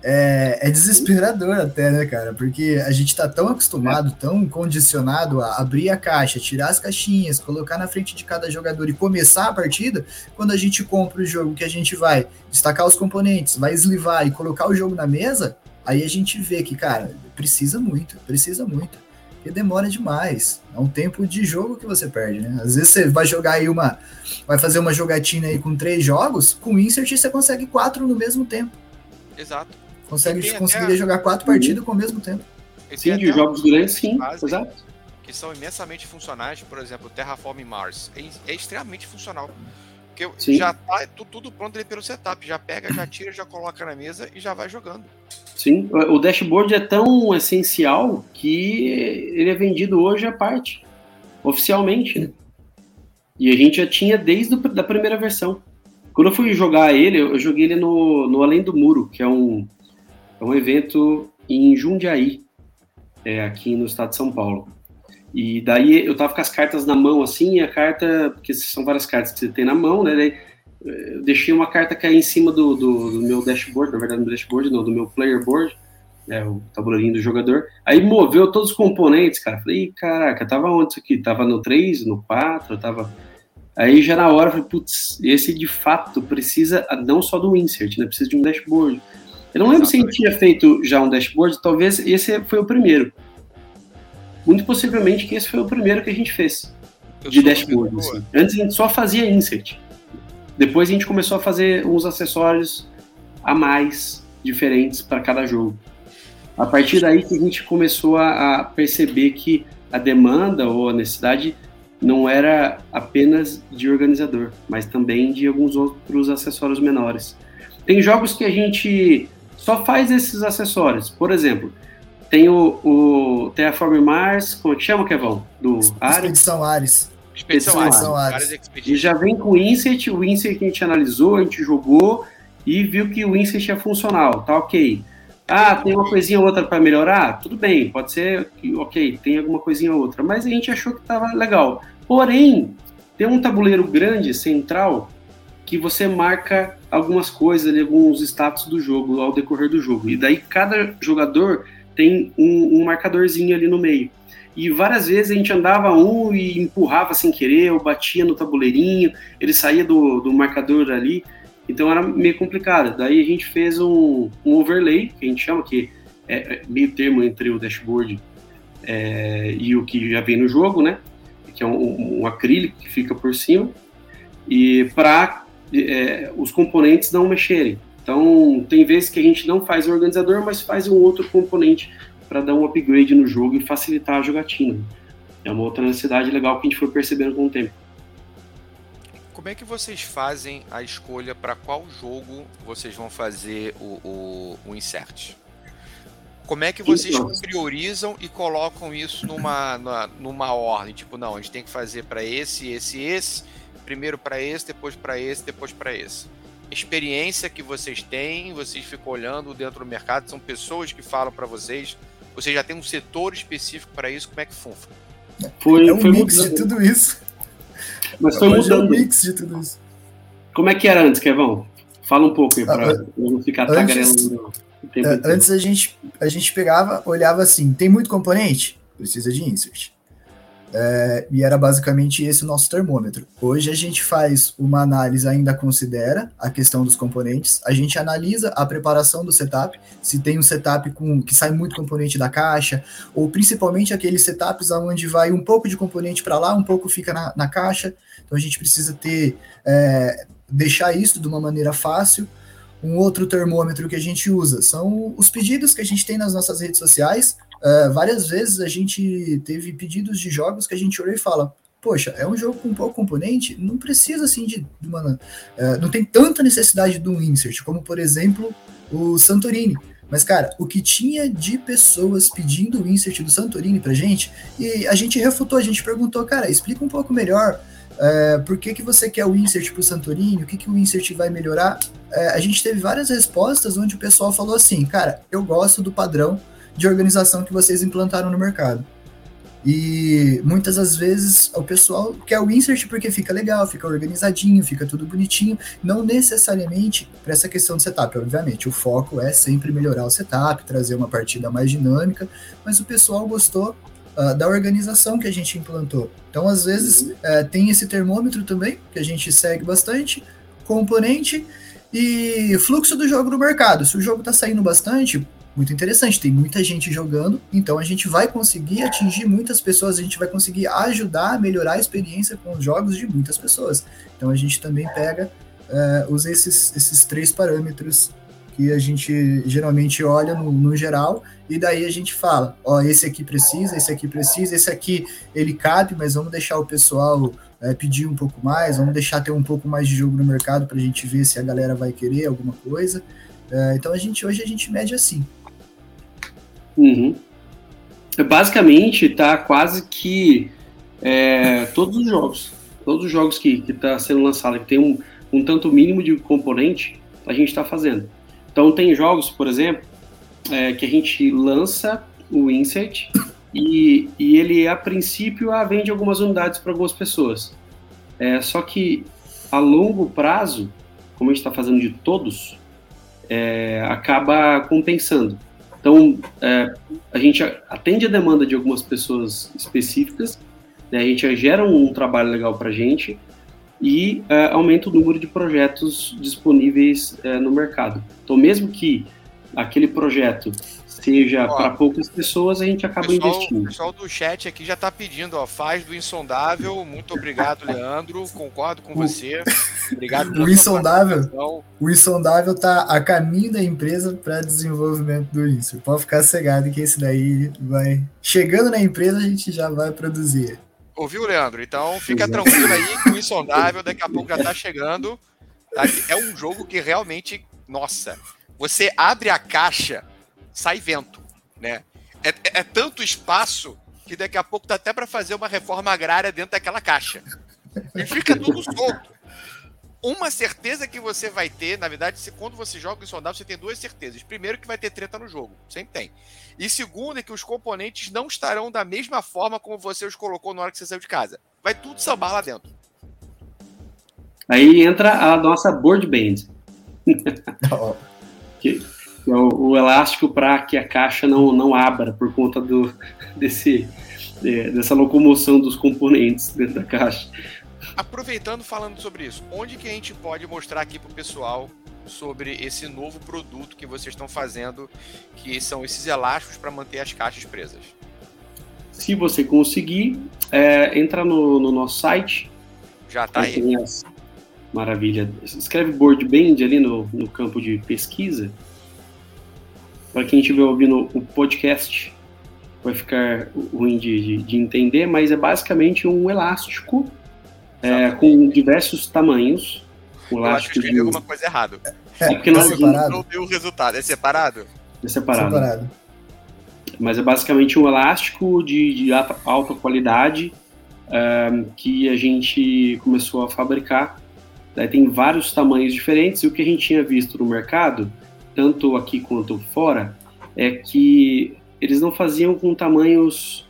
É desesperador até, né, cara? Porque a gente tá tão acostumado, tão condicionado a abrir a caixa, tirar as caixinhas, colocar na frente de cada jogador e começar a partida. Quando a gente compra o jogo que a gente vai destacar os componentes, vai eslivar e colocar o jogo na mesa, aí a gente vê que, cara, precisa muito. Porque demora demais. É um tempo de jogo que você perde, né? Às vezes você vai jogar aí vai fazer uma jogatina aí com 3 jogos, com insert você consegue 4 no mesmo tempo. Exato. Conseguiria jogar 4 partidas com o mesmo tempo. Sim, de jogos grandes, sim, exato. Que são imensamente funcionais, por exemplo, Terraform Mars. É extremamente funcional. Porque sim, já tá tudo pronto ali pelo setup. Já pega, já tira, já coloca na mesa e já vai jogando. Sim, o dashboard é tão essencial que ele é vendido hoje à parte, oficialmente, né? E a gente já tinha desde a primeira versão. Quando eu fui jogar ele, eu joguei ele no Além do Muro, que é um evento em Jundiaí, aqui no estado de São Paulo. E daí eu tava com as cartas na mão, assim, e a carta, porque são várias cartas que você tem na mão, né? Daí eu deixei uma carta cair em cima do meu dashboard, na verdade, do meu player board, o tabuleirinho do jogador. Aí moveu todos os componentes, cara. Falei, caraca, tava onde isso aqui? Tava no 3, no 4, tava... Aí já na hora, falei, putz, esse de fato precisa não só do insert, né? Precisa de um dashboard. Eu não lembro se a gente tinha feito já um dashboard, talvez esse foi o primeiro. Muito possivelmente que esse foi o primeiro que a gente fez de dashboard. Assim. Antes a gente só fazia insert. Depois a gente começou a fazer uns acessórios a mais, diferentes para cada jogo. A partir daí que a gente começou a perceber que a demanda ou a necessidade não era apenas de organizador, mas também de alguns outros acessórios menores. Tem jogos que a gente só faz esses acessórios. Por exemplo, tem o Terraform Mars, como é que chama, Kevão? Do Expedição Ares. Expedição Ares. E já vem com o insert que a gente analisou, a gente jogou e viu que o insert é funcional, tá ok. Tem uma coisinha ou outra para melhorar? Tudo bem, pode ser que, ok, tem alguma coisinha ou outra, mas a gente achou que estava legal. Porém, tem um tabuleiro grande, central, que você marca algumas coisas, alguns status do jogo ao decorrer do jogo. E daí cada jogador tem um marcadorzinho ali no meio. E várias vezes a gente andava e empurrava sem querer, ou batia no tabuleirinho, ele saía do marcador ali, então era meio complicado. Daí a gente fez um overlay, que a gente chama, que é meio termo entre o dashboard e o que já vem no jogo, né? Que é um acrílico que fica por cima, e para os componentes não mexerem. Então, tem vezes que a gente não faz o organizador, mas faz um outro componente para dar um upgrade no jogo e facilitar a jogatina. É uma outra necessidade legal que a gente foi percebendo com o tempo. Como é que vocês fazem a escolha para qual jogo vocês vão fazer o insert? Como é que vocês priorizam e colocam isso numa ordem? Tipo, não, a gente tem que fazer para esse, primeiro para esse, depois para esse, depois para esse. Experiência que vocês têm, vocês ficam olhando dentro do mercado, são pessoas que falam para vocês, você já tem um setor específico para isso, como é que funciona? Foi um mix de tudo isso. Mas foi mudando. Um mix de tudo isso. Como é que era antes, Kevão? Fala um pouco aí, para não ficar tagarelando. Antes a gente pegava, olhava assim, tem muito componente? Precisa de insert. E era basicamente esse o nosso termômetro. Hoje a gente faz uma análise, ainda considera a questão dos componentes, a gente analisa a preparação do setup, se tem um setup que sai muito componente da caixa, ou principalmente aqueles setups onde vai um pouco de componente para lá, um pouco fica na caixa, então a gente precisa deixar isso de uma maneira fácil. Um outro termômetro que a gente usa são os pedidos que a gente tem nas nossas redes sociais. Várias vezes a gente teve pedidos de jogos que a gente olha e fala, poxa, é um jogo com pouco componente, não precisa assim não tem tanta necessidade de um insert, como por exemplo o Santorini. Mas cara, o que tinha de pessoas pedindo o insert do Santorini pra gente, e a gente refutou, a gente perguntou, cara, explica um pouco melhor, por que você quer o insert pro Santorini, o que o insert vai melhorar? A gente teve várias respostas onde o pessoal falou assim, cara, eu gosto do padrão de organização que vocês implantaram no mercado. E muitas das vezes o pessoal quer o insert porque fica legal, fica organizadinho, fica tudo bonitinho, não necessariamente para essa questão do setup, obviamente. O foco é sempre melhorar o setup, trazer uma partida mais dinâmica, mas o pessoal gostou da organização que a gente implantou. Então, às vezes, tem esse termômetro também, que a gente segue bastante, componente e fluxo do jogo no mercado. Se o jogo está saindo bastante, muito interessante, tem muita gente jogando, então a gente vai conseguir atingir muitas pessoas, a gente vai conseguir ajudar a melhorar a experiência com os jogos de muitas pessoas. Então a gente também usa esses 3 parâmetros que a gente geralmente olha no geral, e daí a gente fala, esse aqui precisa, esse aqui ele cabe, mas vamos deixar o pessoal pedir um pouco mais, vamos deixar ter um pouco mais de jogo no mercado para a gente ver se a galera vai querer alguma coisa. Então hoje a gente mede assim. Uhum. Basicamente tá quase que todos os jogos que tá sendo lançado, que tem um tanto mínimo de componente, a gente está fazendo. Então tem jogos, por exemplo, que a gente lança o insert e ele a princípio vende algumas unidades para algumas pessoas. Só que a longo prazo, como a gente está fazendo de todos, acaba compensando. Então, a gente atende a demanda de algumas pessoas específicas, né, a gente gera um trabalho legal para a gente e aumenta o número de projetos disponíveis no mercado. Então, mesmo que aquele projeto seja para poucas pessoas, a gente acaba investindo. O pessoal do chat aqui já está pedindo, faz do Insondável. Muito obrigado, Leandro. Concordo com você. Obrigado pela sua participação. O Insondável está a caminho da empresa para desenvolvimento do Insert. Pode ficar cegado que esse daí vai... Chegando na empresa, a gente já vai produzir. Ouviu, Leandro? Então fica tranquilo aí que o Insondável daqui a pouco já está chegando. É um jogo que realmente... Nossa, você abre a caixa... sai vento, né? É tanto espaço que daqui a pouco dá até para fazer uma reforma agrária dentro daquela caixa. E fica tudo solto. Uma certeza que você vai ter, na verdade, quando você joga em Insondável, você tem 2 certezas. Primeiro, que vai ter treta no jogo. Sempre tem. E segundo, é que os componentes não estarão da mesma forma como você os colocou na hora que você saiu de casa. Vai tudo sambar lá dentro. Aí entra a nossa board band. Que é o elástico para que a caixa não abra por conta dessa locomoção dos componentes dentro da caixa. Aproveitando, falando sobre isso, onde que a gente pode mostrar aqui para o pessoal sobre esse novo produto que vocês estão fazendo, que são esses elásticos para manter as caixas presas? Se você conseguir, entra no nosso site. Já está aí. Maravilha. Escreve Board Band ali no campo de pesquisa. Para quem estiver ouvindo o podcast, vai ficar ruim de entender, mas é basicamente um elástico com diversos tamanhos. O eu acho que eu escrevi alguma coisa errada. Porque não deu o resultado. É separado? É separado. Mas é basicamente um elástico de alta qualidade que a gente começou a fabricar. Daí tem vários tamanhos diferentes, e o que a gente tinha visto no mercado, tanto aqui quanto fora, é que eles não faziam com tamanhos,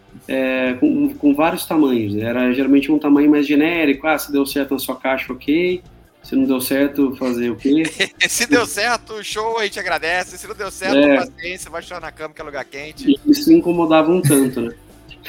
com vários tamanhos. Era geralmente um tamanho mais genérico. Se deu certo na sua caixa, ok. Se não deu certo, fazer o quê? Se deu certo, show, a gente agradece. Se não deu certo, paciência, vai chorar na cama, que é lugar quente. E isso incomodava um tanto, né?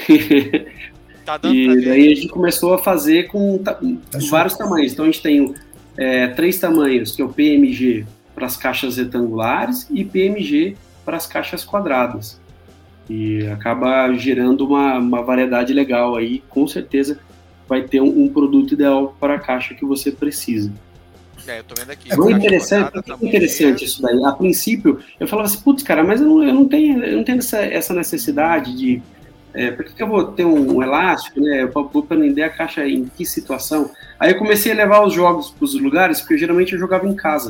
Tá dando e daí a gente começou a fazer com vários tamanhos. Então a gente tem 3 tamanhos, que é o PMG para as caixas retangulares e PMG para as caixas quadradas. E acaba gerando uma variedade legal aí. Com certeza vai ter um produto ideal para a caixa que você precisa. Eu tô vendo aqui. Interessante isso daí. A princípio, eu falava assim, putz, cara, mas eu não tenho essa necessidade de... por que eu vou ter um elástico, né? Eu vou prender a caixa em que situação? Aí eu comecei a levar os jogos para os lugares, porque geralmente eu jogava em casa.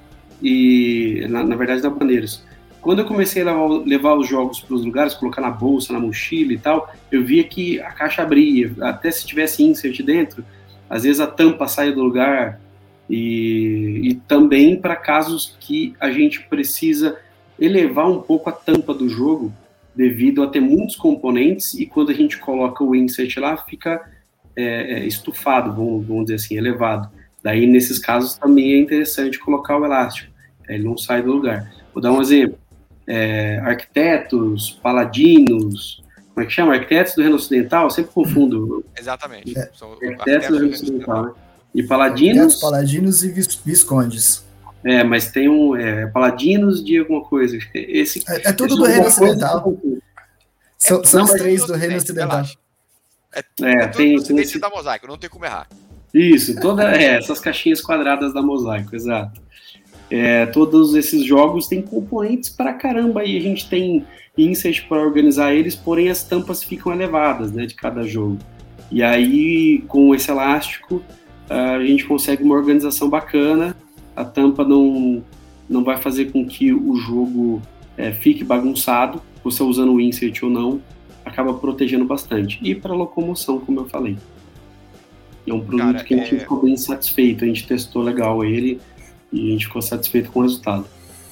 E, na verdade, na Bandeiras. Quando eu comecei a levar os jogos para os lugares, colocar na bolsa, na mochila e tal, eu via que a caixa abria. Até se tivesse insert dentro, às vezes a tampa saia do lugar. E também para casos que a gente precisa elevar um pouco a tampa do jogo, devido a ter muitos componentes, e quando a gente coloca o insert lá, fica estufado, vamos dizer assim, elevado. Daí, nesses casos, também é interessante colocar o elástico, ele não sai do lugar. Vou dar um exemplo. Arquitetos, paladinos, como é que chama? Arquitetos do Reino Ocidental? Eu sempre confundo. Exatamente. São arquitetos do Reino Ocidental, né? E paladinos... Paladinos e viscondes. Mas tem paladinos de alguma coisa. Tudo do Reino Ocidental. São os 3 do Reino Ocidental. Tem esse da Mosaico, não tem como errar. Isso, essas caixinhas quadradas da Mosaico, exato. Todos esses jogos têm componentes pra caramba, e a gente tem insert para organizar eles, porém as tampas ficam elevadas, né, de cada jogo. E aí, com esse elástico, a gente consegue uma organização bacana. A tampa não vai fazer com que o jogo fique bagunçado, você usando o insert ou não, acaba protegendo bastante. E para locomoção, como eu falei. É um produto que a gente ficou bem satisfeito, a gente testou legal ele e a gente ficou satisfeito com o resultado.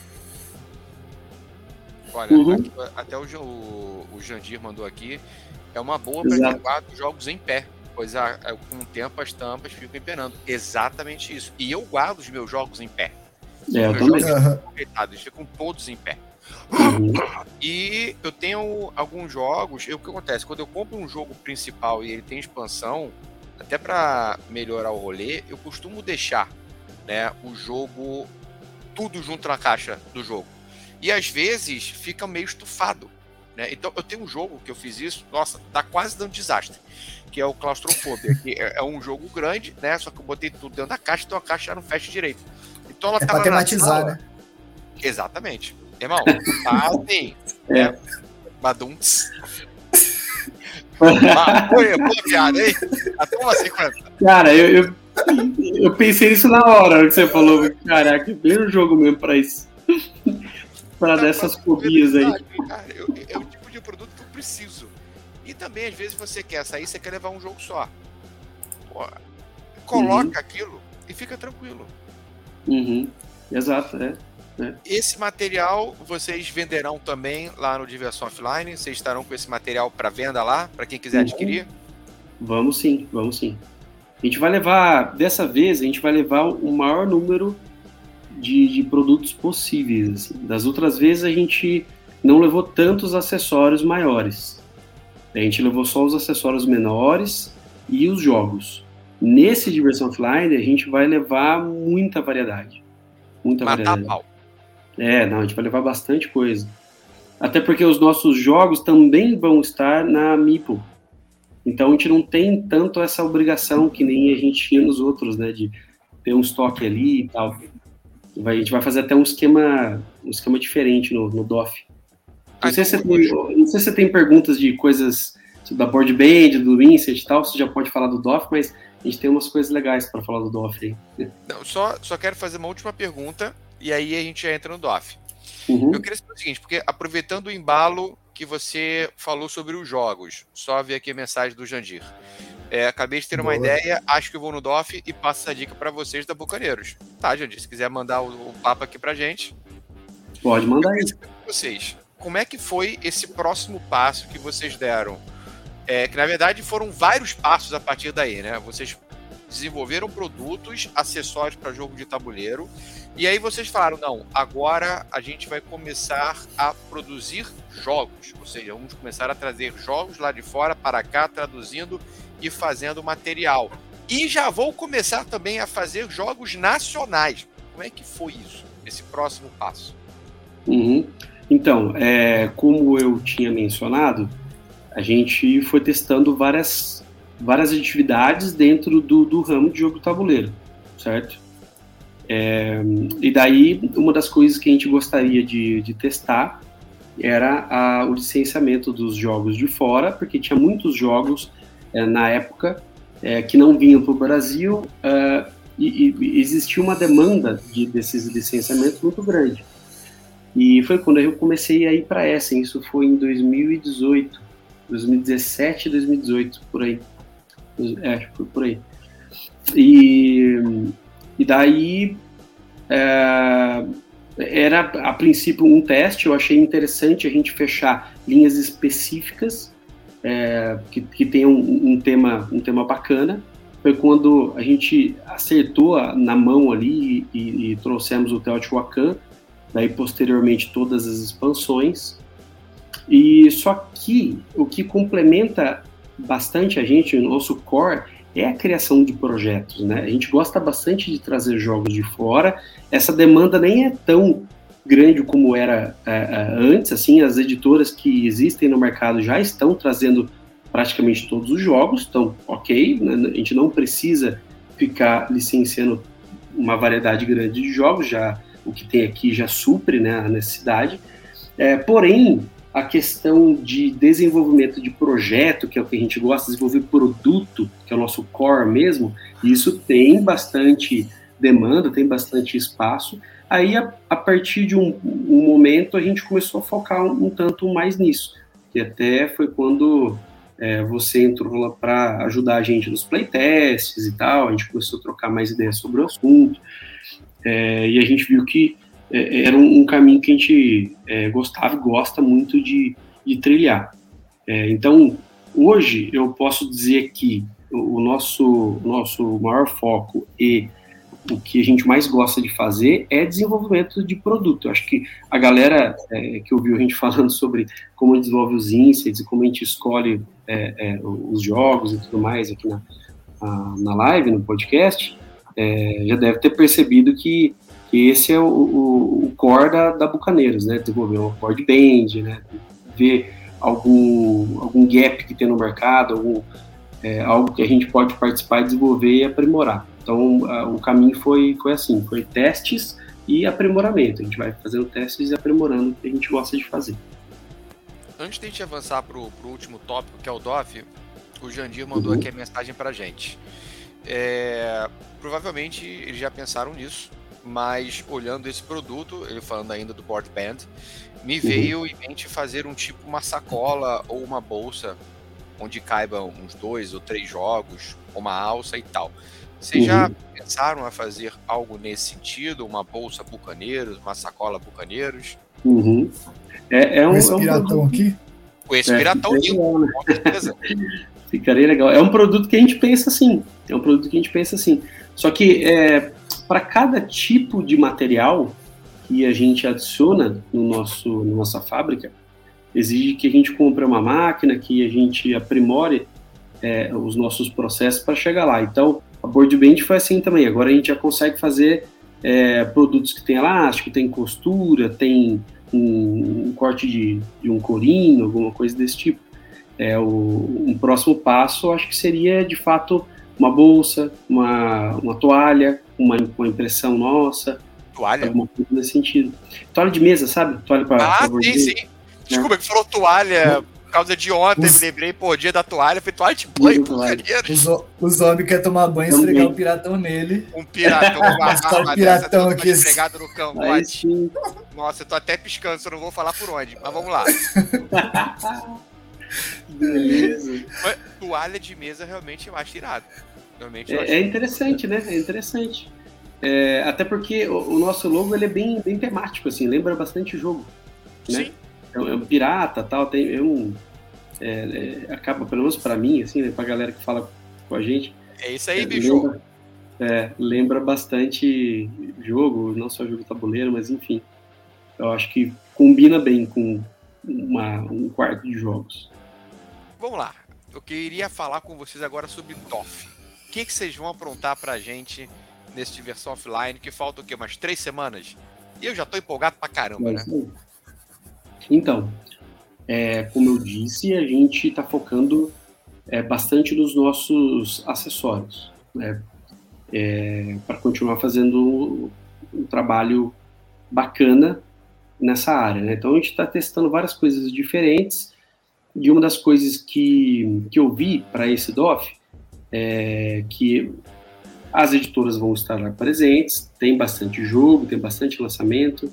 Olha, aqui, até o Jandir mandou aqui, é uma boa para quem guarda jogos em pé, pois com o tempo as tampas ficam empenando. Exatamente isso. E eu guardo os meus jogos em pé. Eu também. Eles ficam todos em pé. Uhum. E eu tenho alguns jogos, o que acontece? Quando eu compro um jogo principal e ele tem expansão, até para melhorar o rolê, eu costumo deixar, né, o jogo tudo junto na caixa do jogo. E às vezes fica meio estufado, né? Então eu tenho um jogo que eu fiz isso, nossa, tá quase dando desastre, que é o Claustrofobia, que é um jogo grande, né? Só que eu botei tudo dentro da caixa, então a caixa não fecha direito. Então ela pra tematizar, né? Exatamente. Irmão, tá assim, né? Badunts. Boa piada, hein? Até uma sequência. Cara, eu pensei nisso na hora que você falou. Caraca, bem um jogo mesmo pra isso. Pra dessas fobias aí. Cara, é o tipo de produto que eu preciso. E também, às vezes, você quer sair, você quer levar um jogo só. Pô, coloca aquilo e fica tranquilo. Exato, Esse material vocês venderão também lá no Diversão Offline? Vocês estarão com esse material para venda lá, para quem quiser adquirir? Vamos sim. A gente vai levar, dessa vez, o maior número de produtos possíveis. Assim. Das outras vezes a gente não levou tantos acessórios maiores. A gente levou só os acessórios menores e os jogos. Nesse Diversão Offline a gente vai levar muita variedade. Matar pau. A gente vai levar bastante coisa. Até porque os nossos jogos também vão estar na Meeple. Então a gente não tem tanto essa obrigação que nem a gente tinha nos outros, né? De ter um estoque ali e tal. A gente vai fazer até um esquema diferente no DOF. Não sei se você tem perguntas de coisas da Board Band, do Insert e tal, você já pode falar do DOF, mas a gente tem umas coisas legais para falar do DOF aí. Não, só quero fazer uma última pergunta e aí a gente já entra no DOF. Uhum. Eu queria saber o seguinte, porque aproveitando o embalo que você falou sobre os jogos, só ver aqui a mensagem do Jandir. Acabei de ter uma ideia, acho que eu vou no DOF e passo essa dica para vocês da Bucaneiros. Tá, Jandir, se quiser mandar o papo aqui pra gente. Pode mandar aí. Vocês, como é que foi esse próximo passo que vocês deram? Que na verdade foram vários passos a partir daí, né? Vocês desenvolveram produtos, acessórios para jogo de tabuleiro, e aí vocês falaram, não, agora a gente vai começar a produzir jogos, ou seja, vamos começar a trazer jogos lá de fora para cá, traduzindo e fazendo material. E já vou começar também a fazer jogos nacionais. Como é que foi isso, esse próximo passo? Uhum. Então, como eu tinha mencionado, a gente foi testando várias atividades dentro do ramo de jogo de tabuleiro, certo? E daí, uma das coisas que a gente gostaria de testar era o licenciamento dos jogos de fora, porque tinha muitos jogos na época que não vinham para o Brasil e existia uma demanda desses licenciamentos muito grande. E foi quando eu comecei a ir para Essen, isso foi em 2017, 2018, por aí. Foi por aí. E daí era a princípio um teste. Eu achei interessante a gente fechar linhas específicas que tenham um tema bacana. Foi quando a gente acertou na mão ali e trouxemos o Teotihuacan, daí posteriormente todas as expansões. E só que o que complementa bastante a gente, o nosso core, é a criação de projetos, né? A gente gosta bastante de trazer jogos de fora. Essa demanda nem é tão grande como era antes, assim, as editoras que existem no mercado já estão trazendo praticamente todos os jogos, então, ok, né? A gente não precisa ficar licenciando uma variedade grande de jogos, já o que tem aqui já supre, né, a necessidade. Porém, a questão de desenvolvimento de projeto, que é o que a gente gosta, de desenvolver produto, que é o nosso core mesmo, isso tem bastante demanda, tem bastante espaço. Aí, a partir de um momento, a gente começou a focar um tanto mais nisso, que até foi quando você entrou lá para ajudar a gente nos playtests e tal, a gente começou a trocar mais ideias sobre o assunto, e a gente viu que era um caminho que a gente gostava e gosta muito de trilhar. Então, hoje, eu posso dizer que o nosso maior foco e o que a gente mais gosta de fazer é desenvolvimento de produto. Eu acho que a galera que ouviu a gente falando sobre como a gente desenvolve os insights e como a gente escolhe os jogos e tudo mais aqui na live, no podcast, já deve ter percebido que esse é o core da Bucaneiros, né? Desenvolver um board band, né? Ver algum gap que tem no mercado, algo que a gente pode participar e desenvolver e aprimorar. Então, o caminho foi assim, foi testes e aprimoramento. A gente vai fazendo testes e aprimorando o que a gente gosta de fazer. Antes de a gente avançar para o último tópico, que é o DOF, o Jandir mandou aqui a mensagem para a gente. Provavelmente eles já pensaram nisso, mas olhando esse produto, ele falando ainda do board band, me veio em mente fazer uma sacola ou uma bolsa onde caibam uns 2 ou 3 jogos, uma alça e tal. Vocês já pensaram a fazer algo nesse sentido? Uma bolsa Bucaneiros, uma sacola Bucaneiros? Esse piratão aqui? Com esse piratão aqui, com certeza. Ficaria legal. É um produto que a gente pensa assim. Só que para cada tipo de material que a gente adiciona na nossa fábrica, exige que a gente compre uma máquina, que a gente aprimore os nossos processos para chegar lá. Então, a board band foi assim também. Agora a gente já consegue fazer produtos que tem elástico, tem costura, tem um corte de um corinho, alguma coisa desse tipo. Um próximo passo, acho que seria, de fato, uma bolsa, uma toalha, uma impressão nossa. Toalha? Alguma coisa nesse sentido. Toalha de mesa, sabe? Toalha para sim. Desculpa, que falou toalha. Por causa de ontem, me lembrei, pô, dia da toalha, foi toalha de banho, porcaria. Os homens querem tomar banho e esfregar o piratão nele. Um piratão, uma arma piratão aqui esfregado no cangote. Nossa, eu tô até piscando, só não vou falar por onde, mas vamos lá. Beleza. Toalha de mesa realmente eu acho irado. Realmente é interessante, né? É interessante. Até porque o nosso logo ele é bem temático, assim, lembra bastante jogo. Né? Sim. É um pirata, tal, acaba, pelo menos pra mim, assim, né, pra galera que fala com a gente. É isso aí, bicho. Lembra bastante jogo, não só jogo tabuleiro, mas enfim. Eu acho que combina bem com um quarto de jogos. Vamos lá. Eu queria falar com vocês agora sobre TOF. O que vocês vão aprontar pra gente nesse Diversão Offline, que falta o quê? Umas 3 semanas? E eu já tô empolgado pra caramba, né? Então, como eu disse, a gente está focando bastante nos nossos acessórios, né? Para continuar fazendo um trabalho bacana nessa área, né? Então, a gente está testando várias coisas diferentes, e uma das coisas que eu vi para esse DOF é que as editoras vão estar lá presentes, tem bastante jogo, tem bastante lançamento,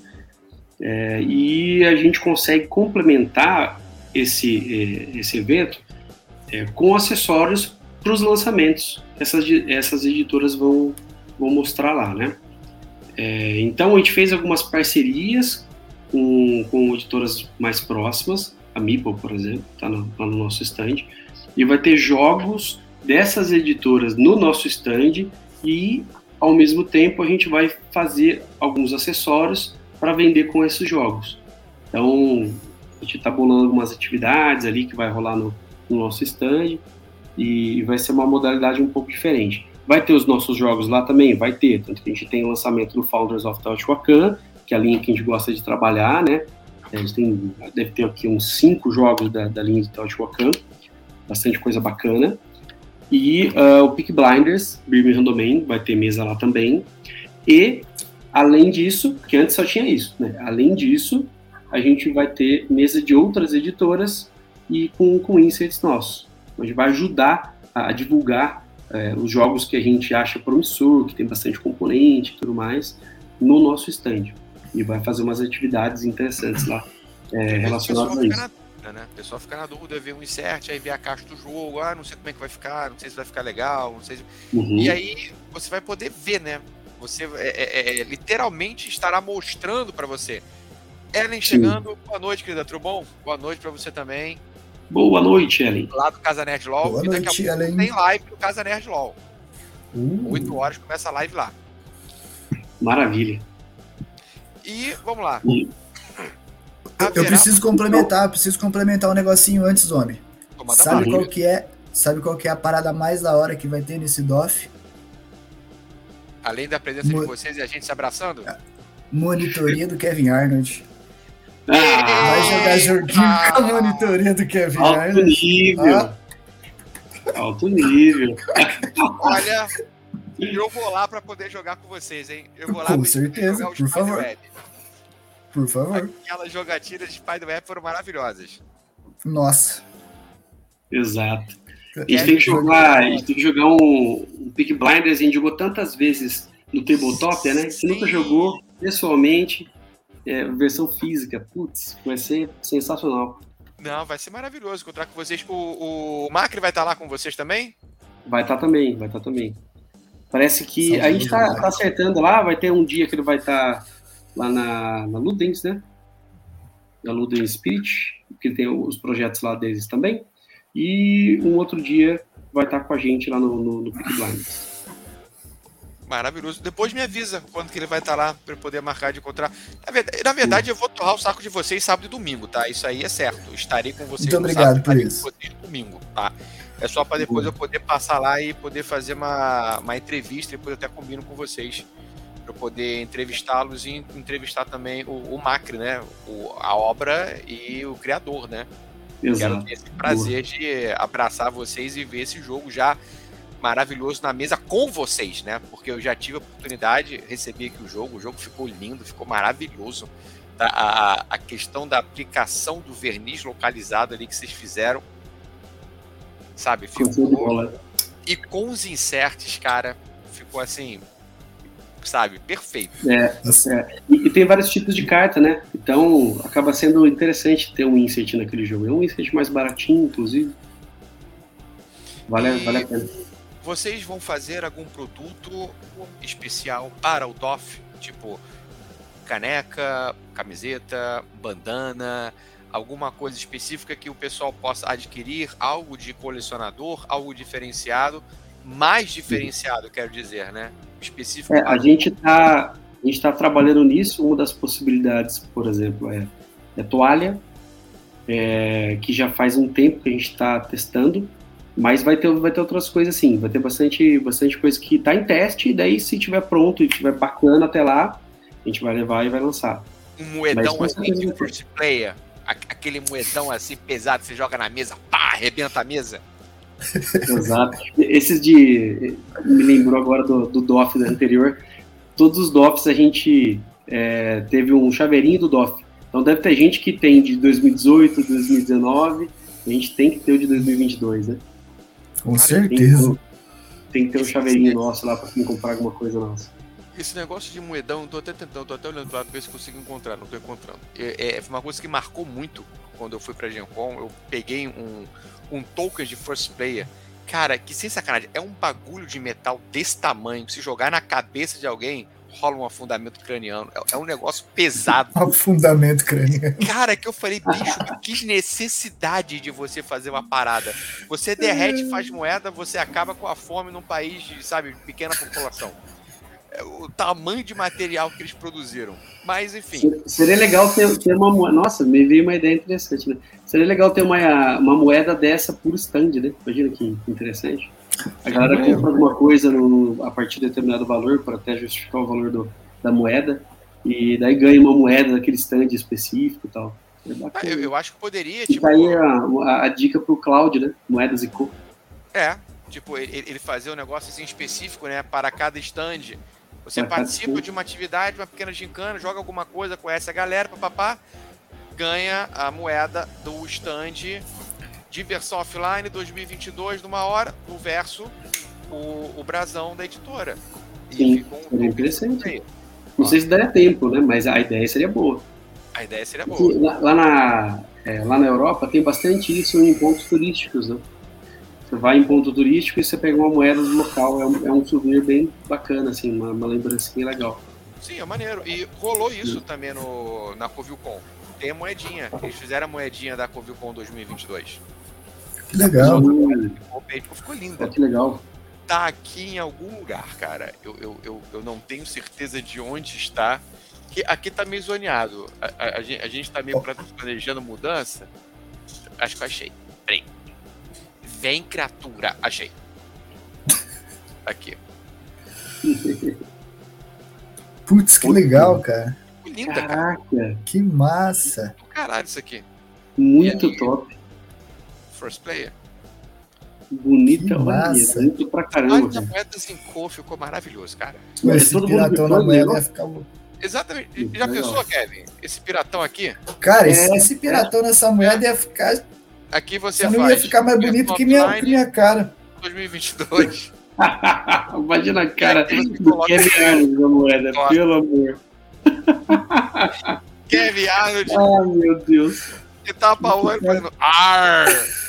e a gente consegue complementar esse evento com acessórios para os lançamentos. Essas editoras vão mostrar lá, né? Então, a gente fez algumas parcerias com editoras mais próximas, a Meeple, por exemplo, está lá no nosso stand, e vai ter jogos dessas editoras no nosso stand, e, ao mesmo tempo, a gente vai fazer alguns acessórios para vender com esses jogos. Então, a gente está bolando algumas atividades ali que vai rolar no nosso stand, e vai ser uma modalidade um pouco diferente. Vai ter os nossos jogos lá também? Vai ter, tanto que a gente tem o lançamento do Founders of Teotihuacan, que é a linha que a gente gosta de trabalhar, né? A gente deve ter aqui uns 5 jogos da linha de Teotihuacan, bastante coisa bacana. E o Peaky Blinders, Birmingham Domain, vai ter mesa lá também. E, além disso, porque antes só tinha isso, né? Além disso, a gente vai ter mesa de outras editoras e com inserts nossos. A gente vai ajudar a divulgar os jogos que a gente acha promissor, que tem bastante componente e tudo mais, no nosso stand. E vai fazer umas atividades interessantes lá relacionadas a isso. Né? O pessoal fica na dúvida, vê um insert, aí vê a caixa do jogo, não sei como é que vai ficar, não sei se vai ficar legal, não sei se... E aí você vai poder ver, né? Você literalmente estará mostrando para você. Ellen chegando, boa noite, querida, tudo bom? Boa noite para você também. Boa noite, Ellen. Lá do Casa Nerd LOL. Boa e daqui noite, a pouco Ellen. Tem live do Casa Nerd LOL. 8 horas começa a live lá. Maravilha. E vamos lá. Eu preciso complementar um negocinho antes, homem. Sabe qual que é a parada mais da hora que vai ter nesse DOF? Além da presença de vocês e a gente se abraçando? Monitoria do Kevin Arnold. Vai jogar joguinho com a monitoria do Kevin Arnold. Nível. Alto nível. Olha, eu vou lá pra poder jogar com vocês, hein? Eu vou lá com certeza, jogar os por favor. Por favor. Aquelas jogatinas de Spider-Web foram maravilhosas. Nossa. Exato. A gente tem que jogar um Peaky Blinders. A gente jogou tantas vezes no Tabletop, né? Você nunca jogou pessoalmente, versão física. Putz, vai ser sensacional. Não, vai ser maravilhoso encontrar com vocês. O Macri vai estar lá com vocês também? Vai estar também. Parece que a gente tá acertando lá. Vai ter um dia que ele vai estar lá na Ludens, né? Da Ludens Spirit, que tem os projetos lá deles também. E um outro dia vai estar com a gente lá no Peaky Blinders. Maravilhoso. Depois me avisa quando que ele vai estar lá para eu poder marcar de encontrar. Na verdade, eu vou torrar o saco de vocês sábado e domingo, tá? Isso aí é certo. Estarei com vocês. Muito obrigado por isso. Domingo, tá? É só para depois eu poder passar lá e poder fazer uma entrevista, e depois eu até combino com vocês para poder entrevistá-los e entrevistar também o Macri, né? A obra e o criador, né? Exato. Quero ter esse prazer de abraçar vocês e ver esse jogo já maravilhoso na mesa com vocês, né? Porque eu já tive a oportunidade, recebi aqui o jogo ficou lindo, ficou maravilhoso. a questão da aplicação do verniz localizado ali que vocês fizeram, sabe? Ficou... E com os inserts, cara, ficou assim, sabe? Perfeito. E tem vários tipos de carta, né? Então, acaba sendo interessante ter um insert naquele jogo. É um insert mais baratinho, inclusive. Vale a pena. Vocês vão fazer algum produto especial para o DOF? Tipo, caneca, camiseta, bandana, alguma coisa específica que o pessoal possa adquirir, algo de colecionador, algo diferenciado, mais diferenciado, quero dizer, né? Específico. A gente tá trabalhando nisso. Uma das possibilidades, por exemplo, é toalha, que já faz um tempo que a gente está testando, mas vai ter outras coisas assim, vai ter bastante coisa que está em teste, e daí se tiver pronto e tiver bacana até lá, a gente vai levar e vai lançar. Um moedão assim de first player, aquele moedão assim pesado, você joga na mesa, pá, arrebenta a mesa. Exato. Esses me lembrou agora do DOF anterior. Todos os DOFs a gente teve um chaveirinho do DOF. Então deve ter gente que tem de 2018, 2019, a gente tem que ter o de 2022, né? Com certeza. Tem que ter um chaveirinho nosso lá pra quem comprar alguma coisa nossa. Esse negócio de moedão, tô até olhando pra ver se consigo encontrar, não tô encontrando. Foi uma coisa que marcou muito quando eu fui pra Gen Con. Eu peguei um token de first player, cara, que sem sacanagem, é um bagulho de metal desse tamanho, se jogar na cabeça de alguém, rola um afundamento craniano. É um negócio pesado. Afundamento craniano. Cara, que eu falei, bicho, que necessidade de você fazer uma parada. Você derrete, faz moeda, você acaba com a fome num país de, sabe, pequena população. O tamanho de material que eles produziram. Mas, enfim. Seria legal ter uma moeda. Nossa, me veio uma ideia interessante, né? Seria legal ter uma moeda dessa por stand, né? Imagina que interessante. A galera compra alguma coisa a partir de determinado valor, para até justificar o valor da moeda, e daí ganha uma moeda daquele stand específico e tal. Eu acho que poderia, tipo... E aí a dica pro Cloud, né? Moedas e co. Tipo, ele fazer um negócio assim específico, né? Para cada stand. Você participa de uma atividade, uma pequena gincana, joga alguma coisa, conhece a galera, papapá, ganha a moeda do stand de versão offline 2022 numa hora, no verso o brasão da editora. Sim, seria interessante. Não sei se daria tempo, né? Mas a ideia seria boa. A ideia seria boa. Lá na Europa tem bastante isso em pontos turísticos, né? Você vai em ponto turístico e você pega uma moeda do local, é um souvenir bem bacana, assim, uma lembrancinha legal. Sim, é maneiro. E rolou isso também na CovilleCon. Tem a moedinha. Eles fizeram a moedinha da CovilleCon 2022. Que legal. Ficou linda. Que legal. Tá aqui em algum lugar, cara. Eu não tenho certeza de onde está. Que aqui tá meio zoneado. A gente tá meio planejando mudança. Acho que eu achei. Peraí. Vem, criatura. Achei. Aqui. Putz, que legal, cara. Que linda, caraca, cara. Que massa. Caralho, isso aqui. Muito top. First player. Bonita, massa. Bonito pra caramba. A moeda zincou, ficou maravilhoso, cara. Esse piratão na moeda ia ficar... Exatamente. Já pensou, Kevin? Esse piratão aqui? Cara, esse piratão nessa moeda ia ficar... Aqui você faz. Não ia ficar mais bonito que minha cara. 2022. Imagina a cara do Kevin Arnold na moeda, pelo amor. Kevin Arnold. Ah, meu Deus. Que tapa o olho fazendo ar.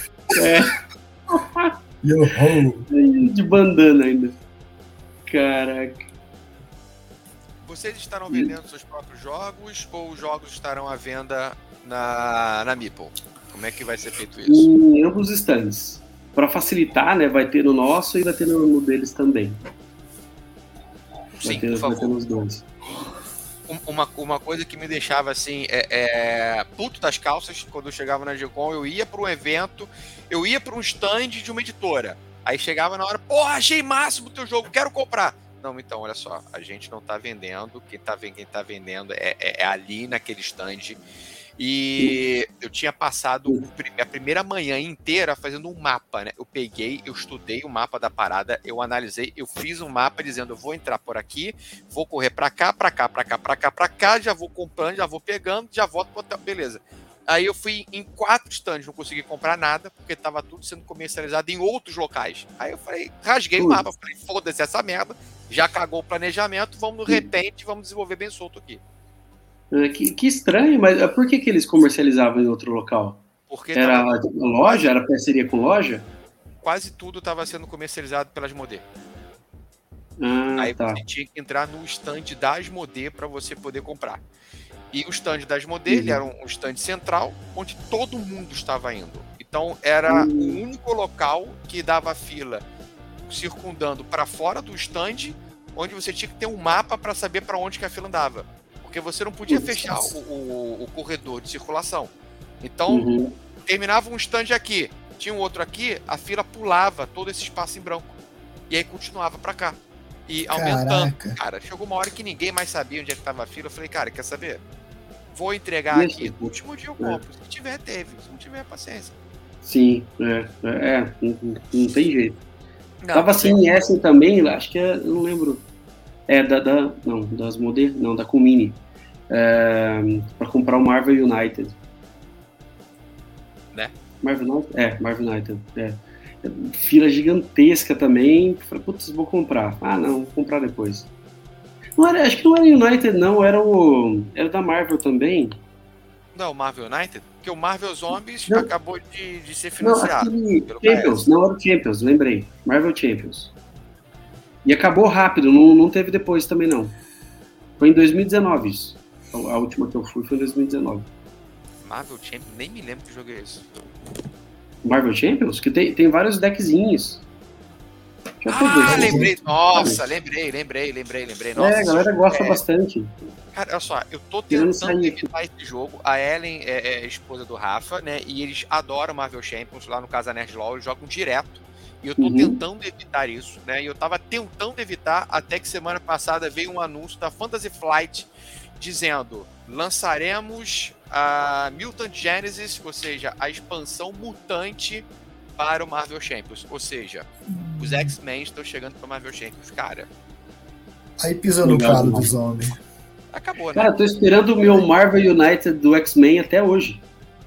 De bandana ainda. Caraca. Vocês estarão vendendo seus próprios jogos ou os jogos estarão à venda na Meeple? Como é que vai ser feito isso? Em ambos os stands. Para facilitar, né, vai ter no nosso e vai ter no deles também. Sim, por favor. Vai ter nos dois. Uma coisa que me deixava assim, puto das calças, quando eu chegava na G-Con, eu ia para um evento, eu ia para um stand de uma editora. Aí chegava na hora, porra, achei máximo o teu jogo, quero comprar. Não, então, olha só, a gente não tá vendendo, quem tá vendendo é ali naquele stand. E eu tinha passado a primeira manhã inteira fazendo um mapa, né? Eu peguei, eu estudei o mapa da parada, eu analisei, eu fiz um mapa dizendo, eu vou entrar por aqui, vou correr pra cá, pra cá, pra cá, pra cá, pra cá, já vou comprando, já vou pegando, já volto pro hotel, beleza. Aí eu fui em 4 stands, não consegui comprar nada, porque tava tudo sendo comercializado em outros locais. Aí eu falei, rasguei o mapa, falei, foda-se essa merda, já cagou o planejamento, vamos no repente, vamos desenvolver bem solto aqui. Que estranho, mas por que eles comercializavam em outro local? Porque era loja? Era parceria com loja? Quase tudo estava sendo comercializado pela Asmodee. Aí tá. você tinha que entrar no stand da Asmodee para você poder comprar. E o stand da Asmodee ele era um stand central, onde todo mundo estava indo. Então era o único local que dava fila circundando para fora do stand, onde você tinha que ter um mapa para saber para onde que a fila andava. Porque você não podia fechar o corredor de circulação. Então, terminava um stand aqui, tinha um outro aqui, a fila pulava todo esse espaço em branco. E aí continuava pra cá. E aumentando. Caraca. Cara, chegou uma hora que ninguém mais sabia onde é que tava a fila. Eu falei, cara, quer saber? Vou entregar aqui. No último dia eu compro. Se tiver, teve. Se não tiver, paciência. Sim, não tem jeito. Não, tava assim em Essen também, acho que eu não lembro. Não, das Asmodee, não, da Kumini. Pra comprar o Marvel United. Né? Marvel United. Fila gigantesca também. Falei, putz, vou comprar. Não, vou comprar depois. Não era, acho que não era United, não. Era da Marvel também. Não, Marvel United? Porque o Marvel Zombies acabou de ser financiado. Não, Champions, não era o Champions, lembrei. Marvel Champions. E acabou rápido, não teve depois também, não. Foi em 2019 isso. A última que eu fui foi em 2019. Marvel Champions? Nem me lembro que jogo é esse. Marvel Champions? Que tem vários deckzinhos. Lembrei. Nossa, lembrei. Nossa, a galera gosta bastante. Cara, olha só, eu tô tentando evitar esse jogo. A Ellen é esposa do Rafa, né? E eles adoram Marvel Champions. Lá no Casa Nerd LOL, eles jogam direto. E eu tô tentando evitar isso, né? E eu tava tentando evitar até que semana passada veio um anúncio da Fantasy Flight dizendo: lançaremos a Mutant Genesis, ou seja, a expansão mutante para o Marvel Champions. Ou seja, os X-Men estão chegando para o Marvel Champions, cara. Aí pisa no calo dos homens. Acabou, né? Cara, tô esperando o meu Marvel United do X-Men até hoje.